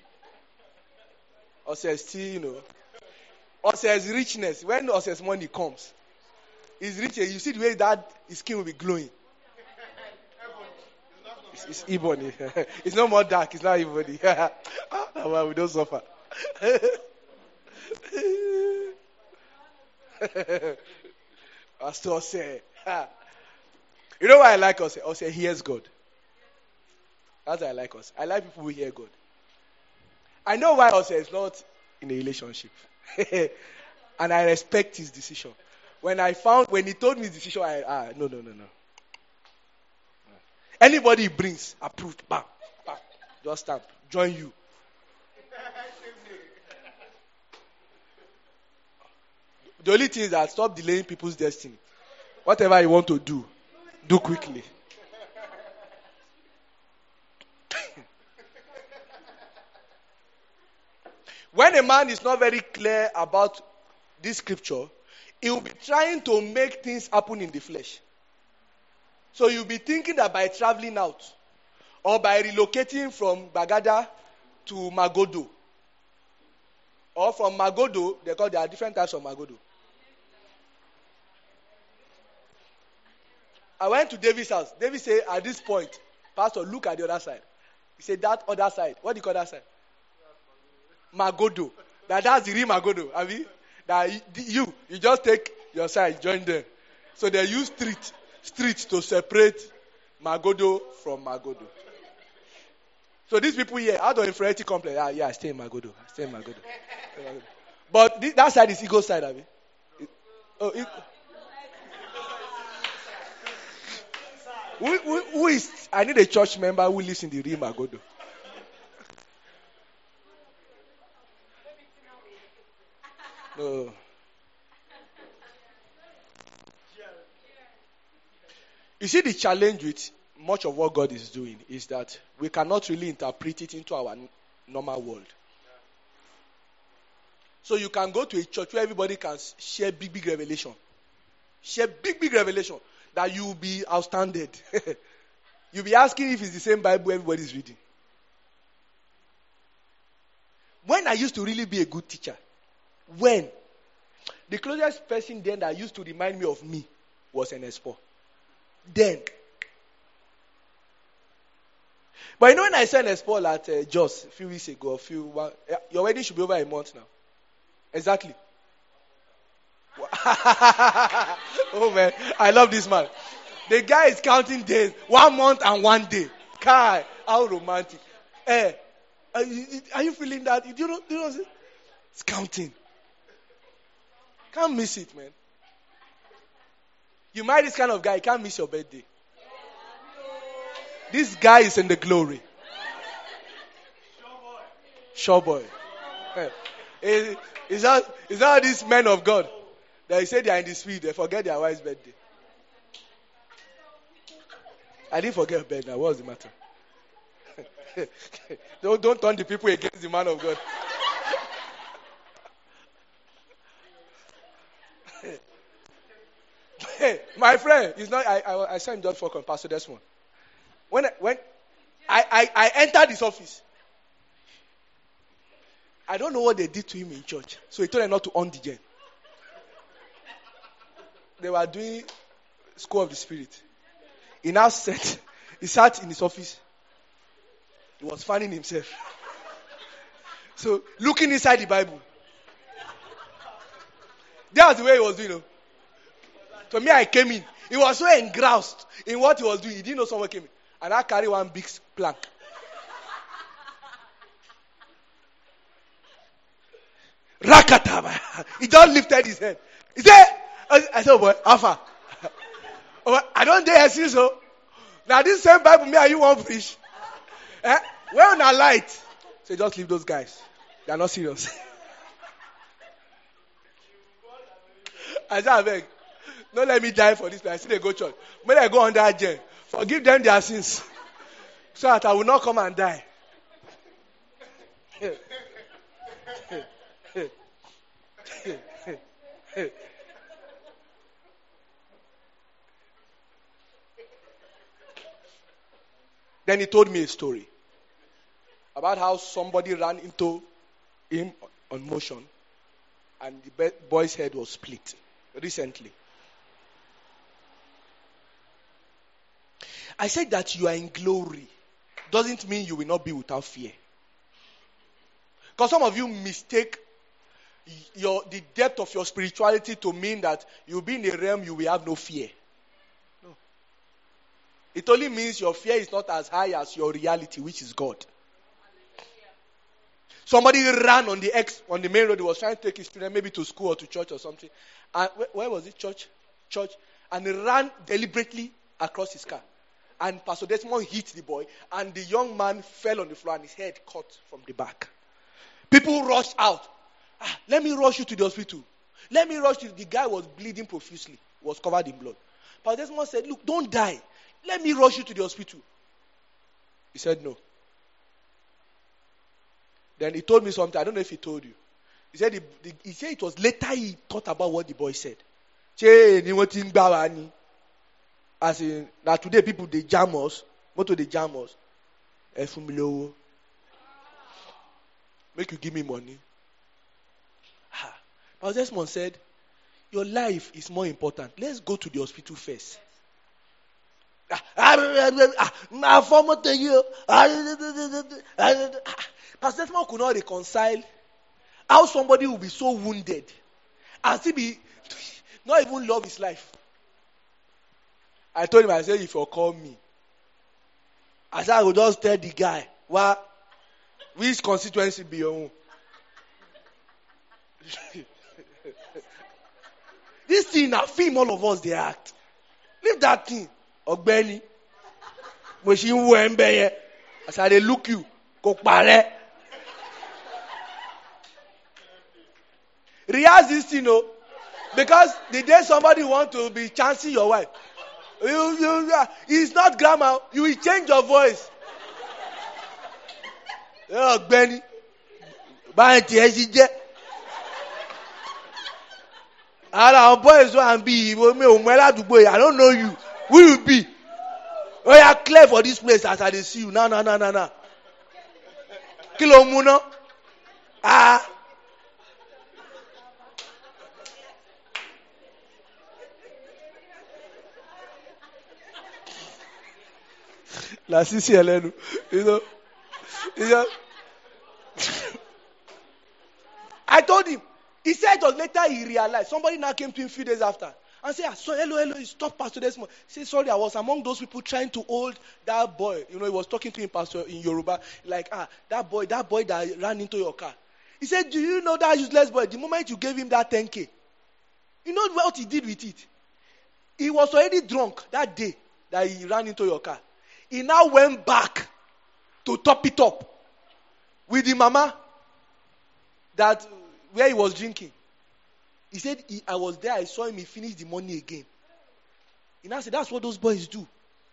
Ose still, you know. Ose's richness. When Ose's money comes, it's rich. You see the way that his skin will be glowing. It's, it's ebony. It's no more dark. It's not ebony. Ah, well, we don't suffer. Pastor Ose. You know why I like Ose? Ose hears God. That's why I like Ose. I like people who hear God. I know why Ose is not in a relationship. And I respect his decision. When I found, when he told me his decision, I, ah, no, no, no, no. Anybody he brings, approved, bam, bam, just stamp, join you. The only thing is that stop delaying people's destiny. Whatever you want to do, do quickly. When a man is not very clear about this scripture, he will be trying to make things happen in the flesh. So you'll be thinking that by traveling out or by relocating from Bagada to Magodo, or from Magodo, they call there are different types of Magodo. I went to David's house. David said, at this point, Pastor, look at the other side. He said, that other side. What do you call that side? Magodo. That that's the real Magodo. Have you? That you, you just take your side, join them. So they use street, street to separate Magodo from Magodo. So these people here, out of inferiority complex, ah, yeah, I stay in Magodo. I stay in Magodo. Stay in Magodo. But this, that side is ego side, have you? It, oh, it, who, who, who is? I need a church member who lives in the real Magodo. No. You see, the challenge with much of what God is doing is that we cannot really interpret it into our n- normal world. So you can go to a church where everybody can share big, big revelation. Share big, big revelation that you will be astounded. You'll be asking if it's the same Bible everybody's reading. When I used to really be a good teacher, when? The closest person then that used to remind me of me was an Expo. Then. But you know when I saw an Expo at uh, Jos a few weeks ago, a few, one, uh, your wedding should be over a month now. Exactly. Oh man, I love this man. The guy is counting days, one month and one day. Kai, how romantic. Eh, are you, are you feeling that? You know, you know, it's counting. Can't miss it, man. You marry this kind of guy, you can't miss your birthday. This guy is in the glory. Sure boy. Is is that is that these men of God that say they are in the spirit, they forget their wife's birthday? I didn't forget her birthday. What was the matter? don't don't turn the people against the man of God. Hey, my friend, it's not. I I, I saw him just fuck on Pastor Desmond. When I, when I, I I entered his office, I don't know what they did to him in church, so he told them not to on the gen. They were doing School of the Spirit. He now sat. He sat in his office. He was fanning himself. So looking inside the Bible. That's the way he was doing. You know. To me, I came in. He was so engrossed in what he was doing. He didn't know someone came in. And I carry one big plank. Rakataba. He just lifted his head. He said, I said, oh boy, Alpha. Oh, I don't dare see so. Now this same Bible, me and you won't preach. Eh? Where on our light? So just leave those guys. They are not serious. I said, I beg. Don't let me die for this place. I see they go church. When I go under jail, forgive them their sins. So that I will not come and die. Then he told me a story about how somebody ran into him on motion and the boy's head was split recently. I said that you are in glory doesn't mean you will not be without fear. Because some of you mistake your the depth of your spirituality to mean that you'll be in a realm you will have no fear. No. It only means your fear is not as high as your reality, which is God. Somebody ran on the X on the main road. He was trying to take his student maybe to school or to church or something. And where, where was it? Church, church, and he ran deliberately across his car. And Pastor Desmond hit the boy, and the young man fell on the floor, and his head cut from the back. People rushed out. Ah, let me rush you to the hospital. Let me rush you. The guy was bleeding profusely. Was covered in blood. Pastor Desmond said, "Look, don't die. Let me rush you to the hospital." He said no. Then he told me something. I don't know if he told you. He said, the, the, he said it was later he thought about what the boy said. As in, now today people, they jam us. What do they jam us? Make you give me money. Ah. Pastor Desmond said, your life is more important. Let's go to the hospital first. Pastor Desmond could not reconcile how somebody will be so wounded and still be not even love his life. I told him, I said, if you call me, I said, I will just tell the guy, what, which constituency be your own? This thing, a film, all of us, they act. Leave that thing. Ogbeni. Machine Wembe. I said, they look you. Kokpare. Realize this thing, no? Because the day somebody want to be chancing your wife, you, you, uh, it's not grammar. You will change your voice. Oh, Benny. I boys and be. I don't know you. Who you be? Oh, you are clear for this place as I see you. No, no, no, no, no. Kilo muno. Ah. La sisi Elenu. You know. You know. I told him. He said it was later he realized. Somebody now came to him a few days after and said, so hello, hello, stop Pastor Desmond. He said, sorry, I was among those people trying to hold that boy. You know, he was talking to him, Pastor, in Yoruba. Like, ah, that boy, that boy that ran into your car. He said, do you know that useless boy? The moment you gave him that ten K, you know what he did with it? He was already drunk that day that he ran into your car. He now went back to top it up with the mama that where he was drinking. He said, he, I was there, I saw him, he finished the money again. He now said, that's what those boys do.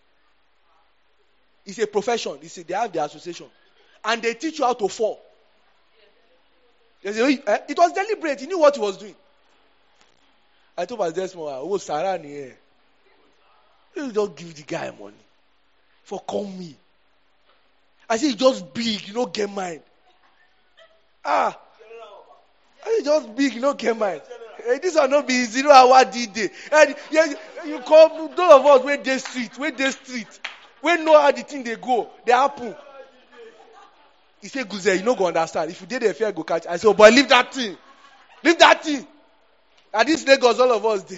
It's a profession. He said, they have their association. And they teach you how to fall. They say, eh? It was deliberate. He knew what he was doing. I told Pastor Desmond, oh, Sarah, you don't give the guy money. For call me. I said, just big, you don't get mine. Ah. I said, just big, you don't get mine. Hey, this will not be zero hour D-Day. And yeah, you call those of us where they street, where they street, where know how the thing they go, they happen. He said, Guze, you don't go understand. If you did a fair, go catch. I said, oh, boy, leave that thing. Leave that thing. And this Lagos, all of us did.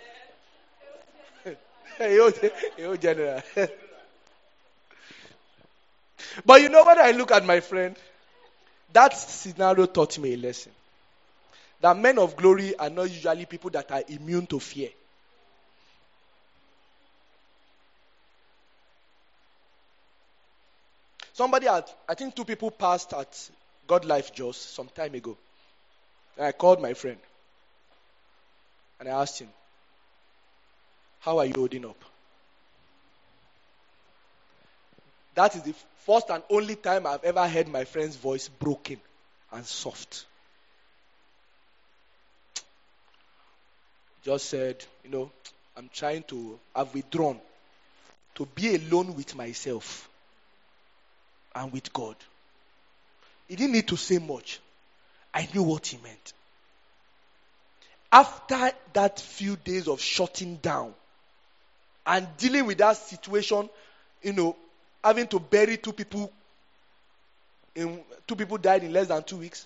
Hey, yo, general. But you know what I look at my friend? That scenario taught me a lesson. That men of glory are not usually people that are immune to fear. Somebody had, I think two people passed at God Life Jos some time ago. And I called my friend. And I asked him, how are you holding up? That is the first and only time I've ever heard my friend's voice broken and soft. Just said, you know, I'm trying to, I've withdrawn to be alone with myself and with God. He didn't need to say much. I knew what he meant. After that few days of shutting down and dealing with that situation, you know, having to bury two people, in, two people died in less than two weeks.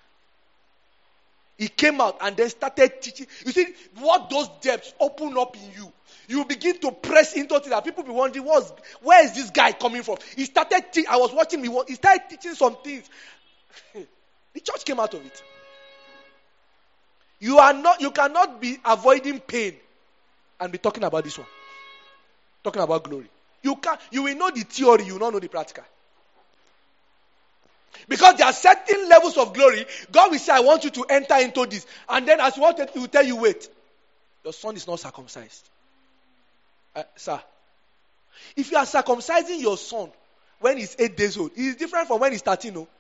He came out and then started teaching. You see, what those depths open up in you, you begin to press into it. That people be wondering, what's, where is this guy coming from? He started. Te- I was watching me. He started teaching some things. The church came out of it. You are not. You cannot be avoiding pain and be talking about this one. Talking about glory. You can. You will know the theory. You will not know the practical. Because there are certain levels of glory. God will say, I want you to enter into this. And then as you want it, he will tell you, wait. Your son is not circumcised. Uh, sir. If you are circumcising your son when he's eight days old, it is different from when he's thirteen. No?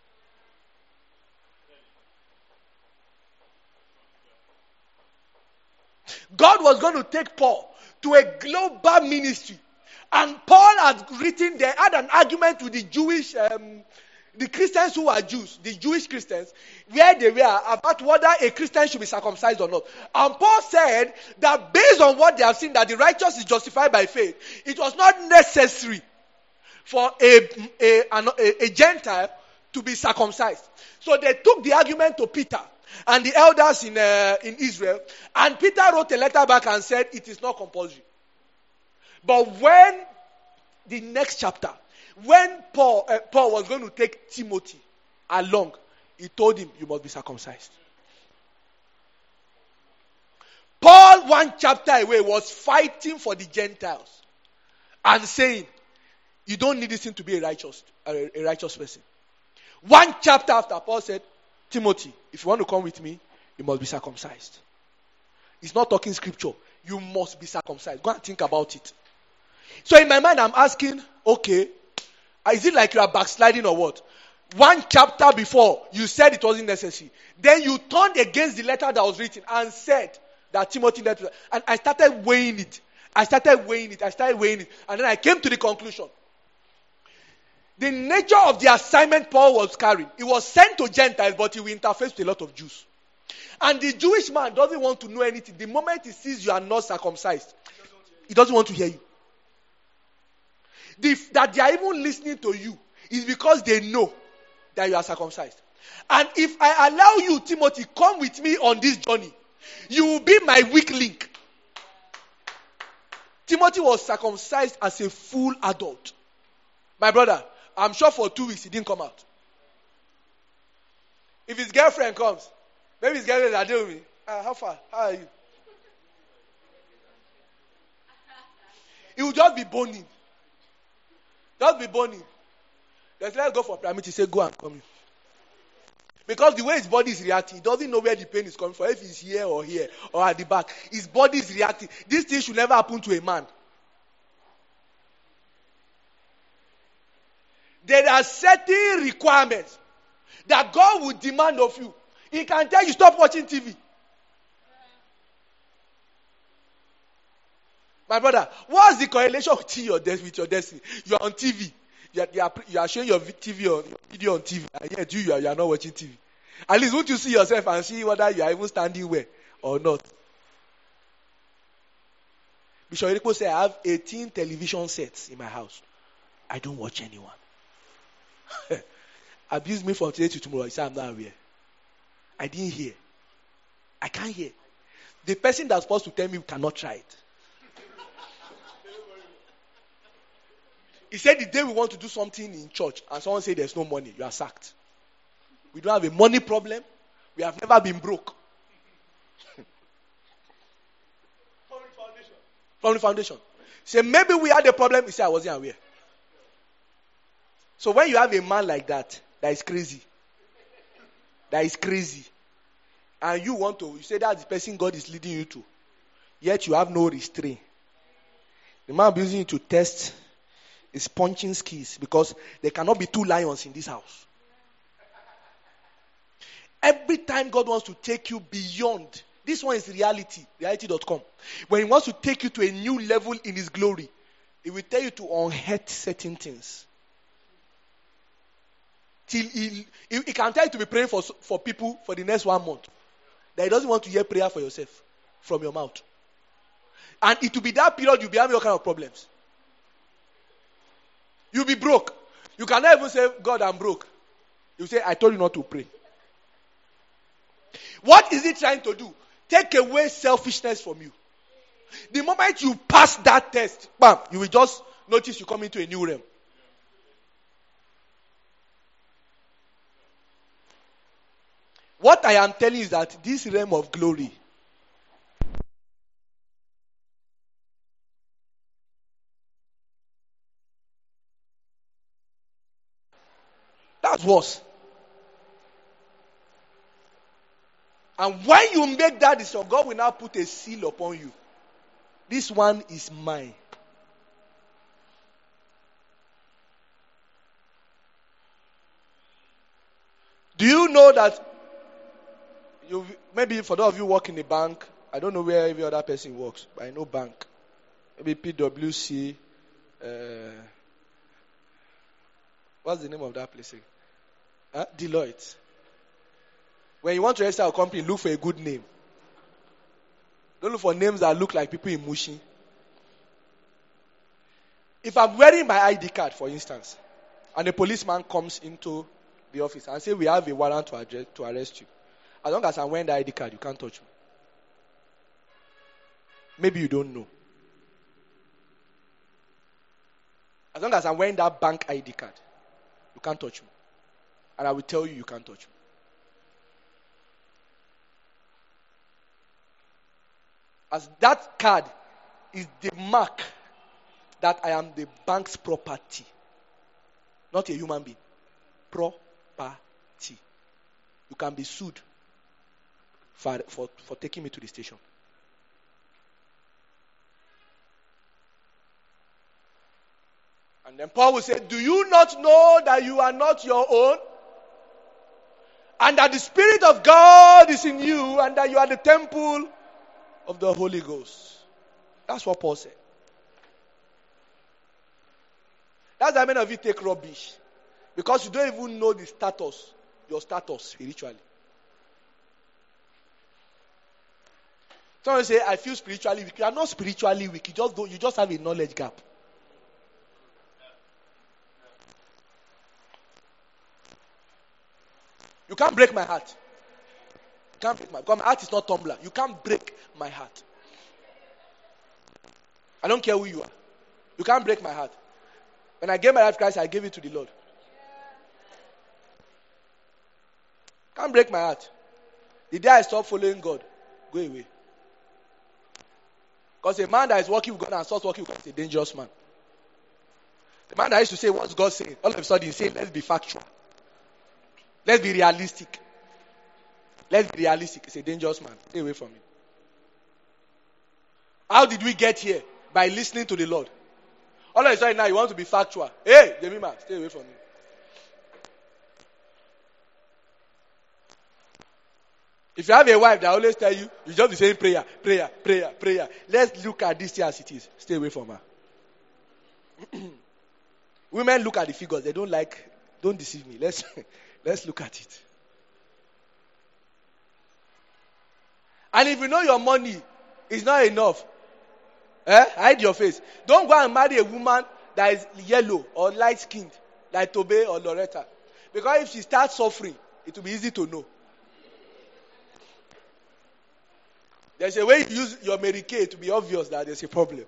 God was going to take Paul to a global ministry. And Paul had written, they had an argument with the Jewish, um, the Christians who are Jews, the Jewish Christians, where they were about whether a Christian should be circumcised or not. And Paul said that based on what they have seen, that the righteous is justified by faith, it was not necessary for a, a, a, a Gentile to be circumcised. So they took the argument to Peter and the elders in, uh, in Israel, and Peter wrote a letter back and said it is not compulsory. But when the next chapter, when Paul, uh, Paul was going to take Timothy along, he told him, you must be circumcised. Paul, one chapter away, was fighting for the Gentiles and saying, you don't need this thing to be a righteous, a, a righteous person. One chapter after, Paul said, Timothy, if you want to come with me, you must be circumcised. He's not talking scripture. You must be circumcised. Go and think about it. So in my mind, I'm asking, okay, is it like you are backsliding or what? One chapter before, you said it wasn't necessary. Then you turned against the letter that was written and said that Timothy letter. And I started weighing it. I started weighing it. I started weighing it. And then I came to the conclusion. The nature of the assignment Paul was carrying, it was sent to Gentiles, but he will interface with a lot of Jews. And the Jewish man doesn't want to know anything. The moment he sees you are not circumcised, he doesn't want to hear you. The, that they are even listening to you is because they know that you are circumcised. And if I allow you, Timothy, come with me on this journey, you will be my weak link. Timothy was circumcised as a full adult. My brother, I'm sure for two weeks he didn't come out. If his girlfriend comes, maybe his girlfriend is dealing with me. Ah, how far? How are you? He will just be boning. Just be boning. Let's let's go for pyramid. He say, go and come in. Because the way his body is reacting, he doesn't know where the pain is coming from. If it's here or here or at the back, his body is reacting. This thing should never happen to a man. There are certain requirements that God will demand of you. He can tell you, stop watching T V. My brother, what's the correlation with your, with your destiny? You are on T V. You are, you are, you are showing your T V on, your video on T V. And yet you, you, are, you are not watching T V. At least won't you see yourself and see whether you are even standing well or not? Bishop Eriko said, I have eighteen television sets in my house. I don't watch anyone. Abuse me from today to tomorrow. He said, I'm not aware. I didn't hear. I can't hear. The person that's supposed to tell me cannot try it. He said the day we want to do something in church and someone said there's no money, you are sacked. We don't have a money problem. We have never been broke. From the foundation. From the foundation. Say maybe we had a problem. He said I wasn't aware. So when you have a man like that, that is crazy. That is crazy. And you want to, you say that's the person God is leading you to. Yet you have no restraint. The man be using you to test his punching skills because there cannot be two lions in this house. Every time God wants to take you beyond, this one is reality, reality dot com. When he wants to take you to a new level in his glory, he will tell you to unhead certain things. till he, he, he can tell you to be praying for, for people for the next one month. That he doesn't want to hear prayer for yourself from your mouth. And it will be that period you'll be having all kind of problems. You'll be broke. You cannot even say, God, I'm broke. You say, I told you not to pray. What is it trying to do? Take away selfishness from you. The moment you pass that test, bam, you will just notice you come into a new realm. What I am telling you is that this realm of glory, that's worse. And when you make that decision, God will now put a seal upon you. This one is mine. Do you know that you maybe for those of you who work in a bank, I don't know where every other person works, but I know bank. Maybe P W C, uh, what's the name of that place? Huh? Deloitte. When you want to register a company, look for a good name. Don't look for names that look like people in Mushi. If I'm wearing my I D card, for instance, and a policeman comes into the office and say, we have a warrant to, address, to arrest you. As long as I'm wearing the I D card, you can't touch me. Maybe you don't know. As long as I'm wearing that bank I D card, you can't touch me. And I will tell you, you can't touch me. As that card is the mark that I am the bank's property, not a human being. Property. You can be sued for, for, for taking me to the station. And then Paul will say, do you not know that you are not your own? And that the Spirit of God is in you, and that you are the temple of the Holy Ghost. That's what Paul said. That's why many of you take rubbish. Because you don't even know the status, your status spiritually. Someone say, I feel spiritually weak. You are not spiritually weak. You just don't, you just have a knowledge gap. You can't break my heart. You can't break my, because my heart is not tumbler. You can't break my heart. I don't care who you are. You can't break my heart. When I gave my life to Christ, I gave it to the Lord. Can't break my heart. The day I stop following God, go away. Because a man that is working with God and starts working with God is a dangerous man. The man that used to say, what's God saying? All of a sudden he's saying, let's be factual. Let's be realistic. Let's be realistic. It's a dangerous man. Stay away from him. How did we get here? By listening to the Lord. All of a sudden now you want to be factual. Hey, Jemima, stay away from him. If you have a wife that always tell you, you just be saying prayer, prayer, prayer, prayer. Let's look at this thing as it is. Stay away from her. Women look at the figures. They don't like, don't deceive me. Let's, let's look at it. And if you know your money is not enough, eh, hide your face. Don't go and marry a woman that is yellow or light-skinned, like Tobe or Loretta. Because if she starts suffering, it will be easy to know. There's a way you use your Mary Kay to be obvious that there's a problem.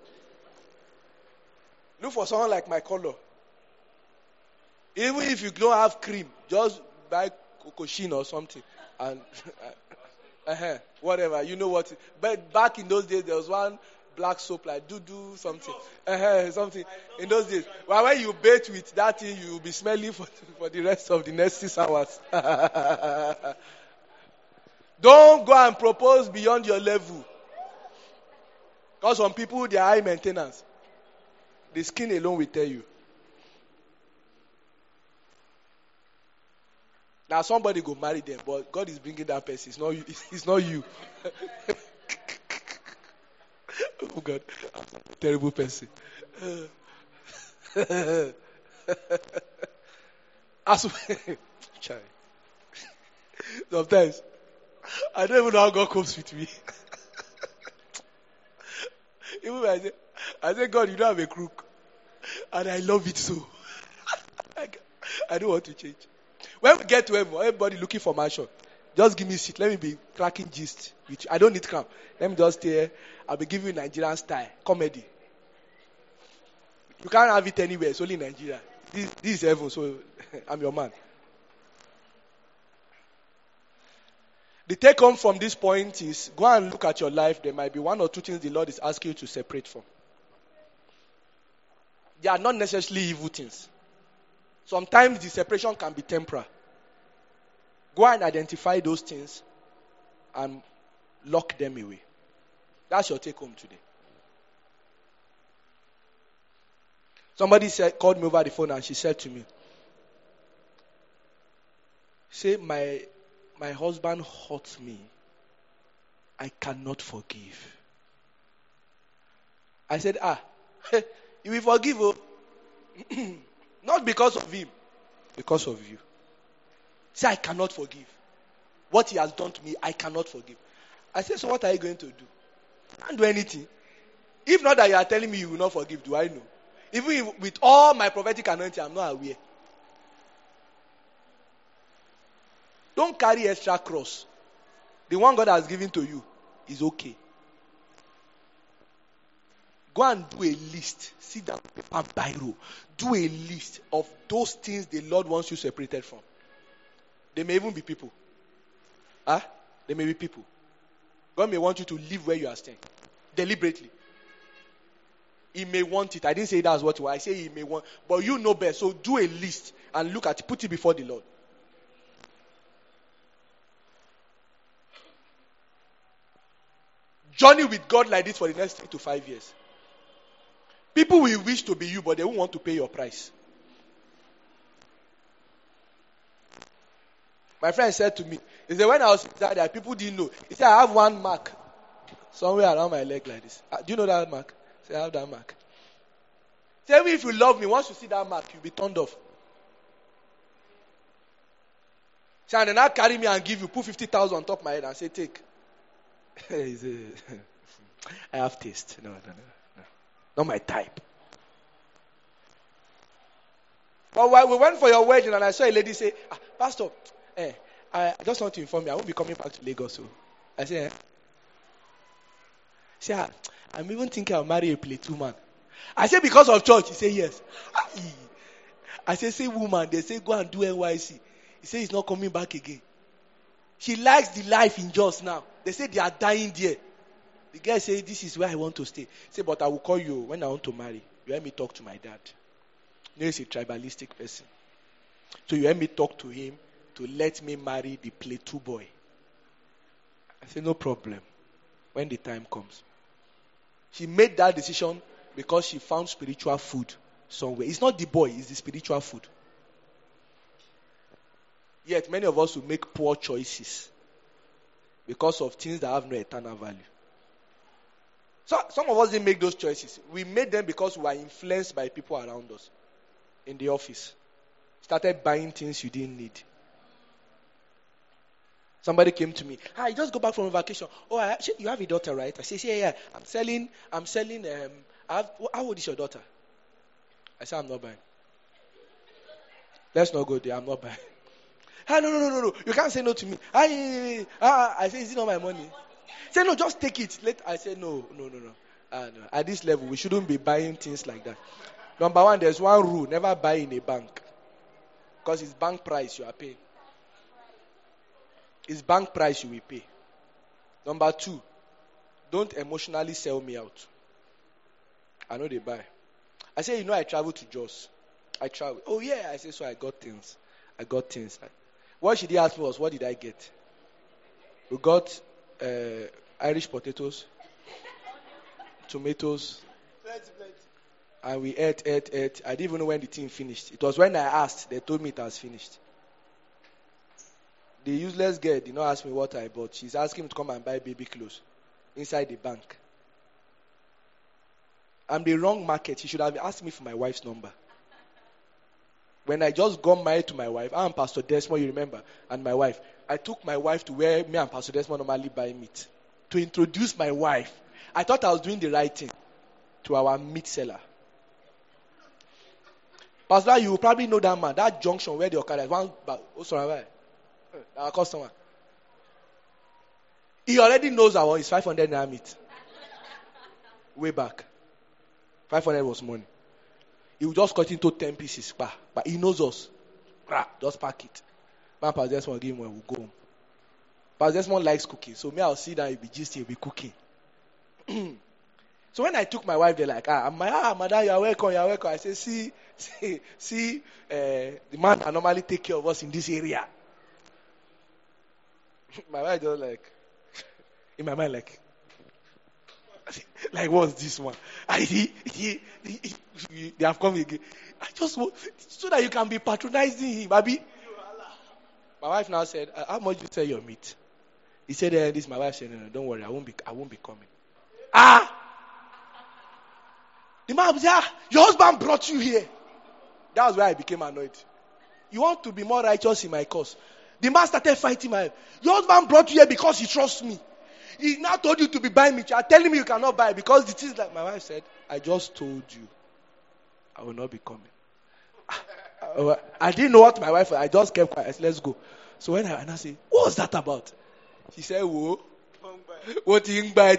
Look for someone like my color. Even if you don't have cream, just buy Cocoshin or something. And uh-huh, whatever, you know what. But back in those days, there was one black soap like Dudu something. Uh-huh, something. In those days. Well, when you bathe with that thing, you will be smelling for, for the rest of the next six hours. Don't go and propose beyond your level. Because some people, they are high maintenance. The skin alone will tell you. Now somebody go marry them, but God is bringing that person. It's not you. It's not you. Oh God, I'm a terrible person. As, Chai. Sometimes, I don't even know how God copes with me. Even when I say, I say, God, you don't have a crook. And I love it so. I, I don't want to change. When we get to heaven, everybody looking for mansion. Just give me a seat. Let me be cracking gist with you. I don't need crown. Let me just stay here. I'll be giving you Nigerian style. Comedy. You can't have it anywhere. It's only in Nigeria. This, this is heaven, so I'm your man. The take home from this point is, go and look at your life. There might be one or two things the Lord is asking you to separate from. They are not necessarily evil things. Sometimes the separation can be temporal. Go and identify those things and lock them away. That's your take home today. Somebody said, called me over the phone and she said to me, say, my, my husband hurt me. I cannot forgive. I said, ah, you will forgive, oh. Not because of him, because of you. Say, I cannot forgive. What he has done to me, I cannot forgive. I said, so what are you going to do? I can't do anything. If not that you are telling me you will not forgive, do I know? Even if, with all my prophetic anointing, I'm not aware. Don't carry extra cross. The one God has given to you is okay. Go and do a list. Sit down, paper, biro. Do a list of those things the Lord wants you separated from. They may even be people. Huh? They may be people. God may want you to live where you are staying. Deliberately. He may want it. I didn't say that's what you want. I say he may want. But you know best. So do a list and look at it. Put it before the Lord. Journey with God like this for the next three to five years. People will wish to be you, but they won't want to pay your price. My friend said to me, he said, when I was inside there, people didn't know. He said, I have one mark somewhere around my leg like this. Uh, do you know that mark? He said, I have that mark. He said, if you love me, once you see that mark, you'll be turned off. He said, and then I'll carry me and give you, put fifty thousand on top of my head and say, take. He said, I have taste. No, no, no. Not my type. But while we went for your wedding and I saw a lady say, ah, Pastor, eh, I just want to inform you, I won't be coming back to Lagos. So I said, eh? She said, ah, I'm even thinking I'll marry a Plateau man. I said, because of church? He said, yes. I said, say woman, they say go and do N Y C. He said he's not coming back again. She likes the life in Jos now. They say they are dying there. The guy said, this is where I want to stay. Say, but I will call you when I want to marry. You help me talk to my dad. You know, he's a tribalistic person. So you help me talk to him to let me marry the Plateau boy. I said, no problem. When the time comes. She made that decision because she found spiritual food somewhere. It's not the boy, it's the spiritual food. Yet many of us will make poor choices because of things that have no eternal value. So some of us didn't make those choices. We made them because we were influenced by people around us. In the office. Started buying things you didn't need. Somebody came to me. Ah, you just go back from vacation. Oh, I, you have a daughter, right? I said, yeah, yeah. I'm selling, I'm selling, um, I have, how old is your daughter? I said, I'm not buying. Let's not go there. I'm not buying. Ah, no, no, no, no, no. You can't say no to me. Ah, yeah, yeah, yeah. ah I said, is it not my money? Say, no, just take it. Let, I said, no, no, no, no. Ah, no. At this level, we shouldn't be buying things like that. Number one, there's one rule. Never buy in a bank. Because it's bank price you are paying. It's bank price you will pay. Number two, don't emotionally sell me out. I know they buy. I say, you know, I travel to Jos. I travel. Oh, yeah. I say, so I got things. I got things. What she did ask me was, what did I get? We got uh, Irish potatoes, tomatoes, and we ate, ate, ate. I didn't even know when the thing finished. It was when I asked, they told me it has finished. The useless girl did not ask me what I bought. She's asking me to come and buy baby clothes inside the bank. I'm the wrong market. She should have asked me for my wife's number. When I just got married to my wife, I am Pastor Desmond, you remember, and my wife. I took my wife to where me and Pastor Desmond normally buy meat. To introduce my wife. I thought I was doing the right thing to our meat seller. Pastor, you probably know that man, that junction where the Okada is. One, oh, sorry, our customer. He already knows our it's five hundred naira meat. Way back. five hundred was money. He will just cut into ten pieces. But, but he knows us. Just pack it. Man, Pastor Desmond give him when we go home. Pastor Desmond likes cooking. So me, I'll sit down, he'll be gisting, he'll be cooking. So when I took my wife, they're like, ah, my, ah madam, you're welcome, you're welcome. I say, see, see, see, uh, the man that normally take care of us in this area. My wife just like, in my mind, like, like, what's this one? I he, he, he, he, they have come again. I just want, so that you can be patronizing him, baby. My wife now said, how much you sell your meat? He said, eh, this. My wife said, no, no, don't worry, I won't be, I won't be coming. Ah! The man said, ah, your husband brought you here. That was where I became annoyed. You want to be more righteous in my cause. The man started fighting my wife. Your husband brought you here because he trusts me. He now told you to be buying meat. You are telling me you cannot buy because it is like my wife said, I just told you I will not be coming. I didn't know what my wife was. I just kept quiet. I said, let's go. So when I, and I said, what was that about? She said, whoa. What you buy?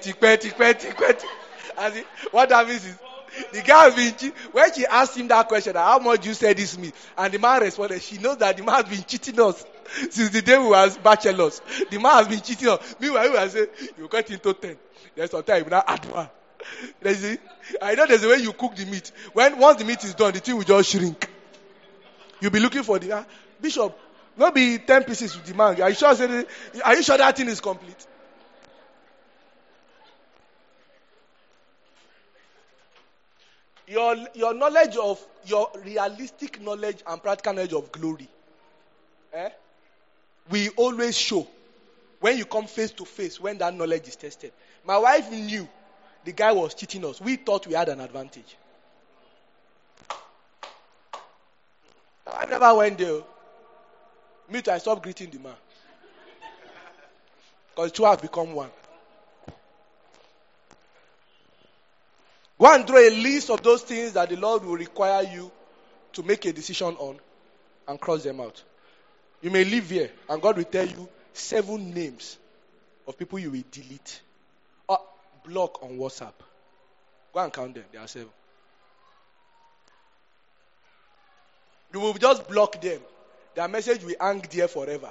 What that means is, the guy has been che- when she asked him that question, how much do you say this meat? And the man responded, she knows that the man has been cheating us since the day we were bachelors. The man has been cheating us. Meanwhile, we were saying, you cut into ten. There's some time you now add one. You see? I know there's a way you cook the meat. When once the meat is done, the thing will just shrink. You'll be looking for the uh, bishop. Not be ten pieces with the man. Are you sure? Are you sure that thing is complete? Your, your knowledge of, your realistic knowledge and practical knowledge of glory, eh, will always show when you come face to face, when that knowledge is tested. My wife knew the guy was cheating us. We thought we had an advantage. I never went there. Me too, I stopped greeting the man. Because two have become one. Go and draw a list of those things that the Lord will require you to make a decision on and cross them out. You may live here and God will tell you seven names of people you will delete or block on WhatsApp. Go and count them. There are seven. You will just block them. Their message will hang there forever.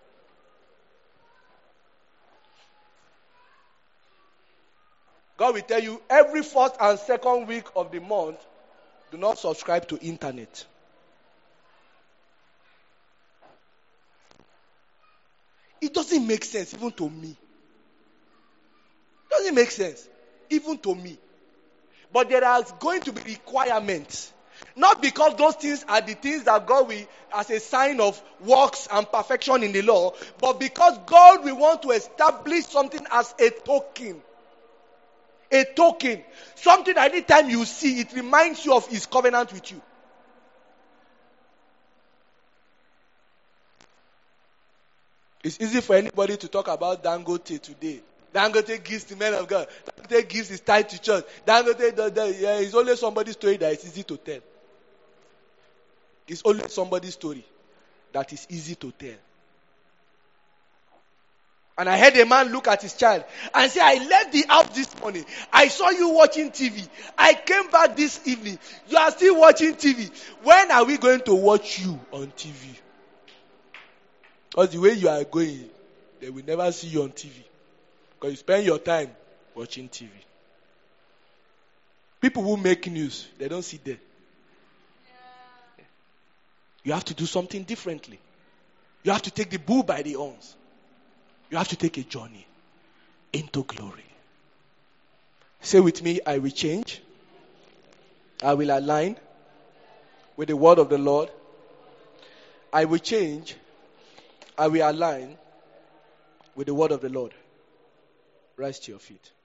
God will tell you every first and second week of the month, do not subscribe to internet. It doesn't make sense even to me. It doesn't make sense even to me. But there are going to be requirements. Not because those things are the things that God will, as a sign of works and perfection in the law, but because God will want to establish something as a token. A token. Something that anytime you see, it reminds you of His covenant with you. It's easy for anybody to talk about Dangote today. Dangote gives the men of God. Dangote gives his tithe to church. Dangote, the, the, yeah, it's only somebody's story that is easy to tell. It's only somebody's story that is easy to tell. And I heard a man look at his child and say, I left the house this morning. I saw you watching T V. I came back this evening. You are still watching T V. When are we going to watch you on T V? Because the way you are going, they will never see you on T V. Because you spend your time watching T V. People who make news, they don't sit there. Yeah. You have to do something differently. You have to take the bull by the horns. You have to take a journey into glory. Say with me, I will change. I will align with the word of the Lord. I will change. I will align with the word of the Lord. Rise to your feet.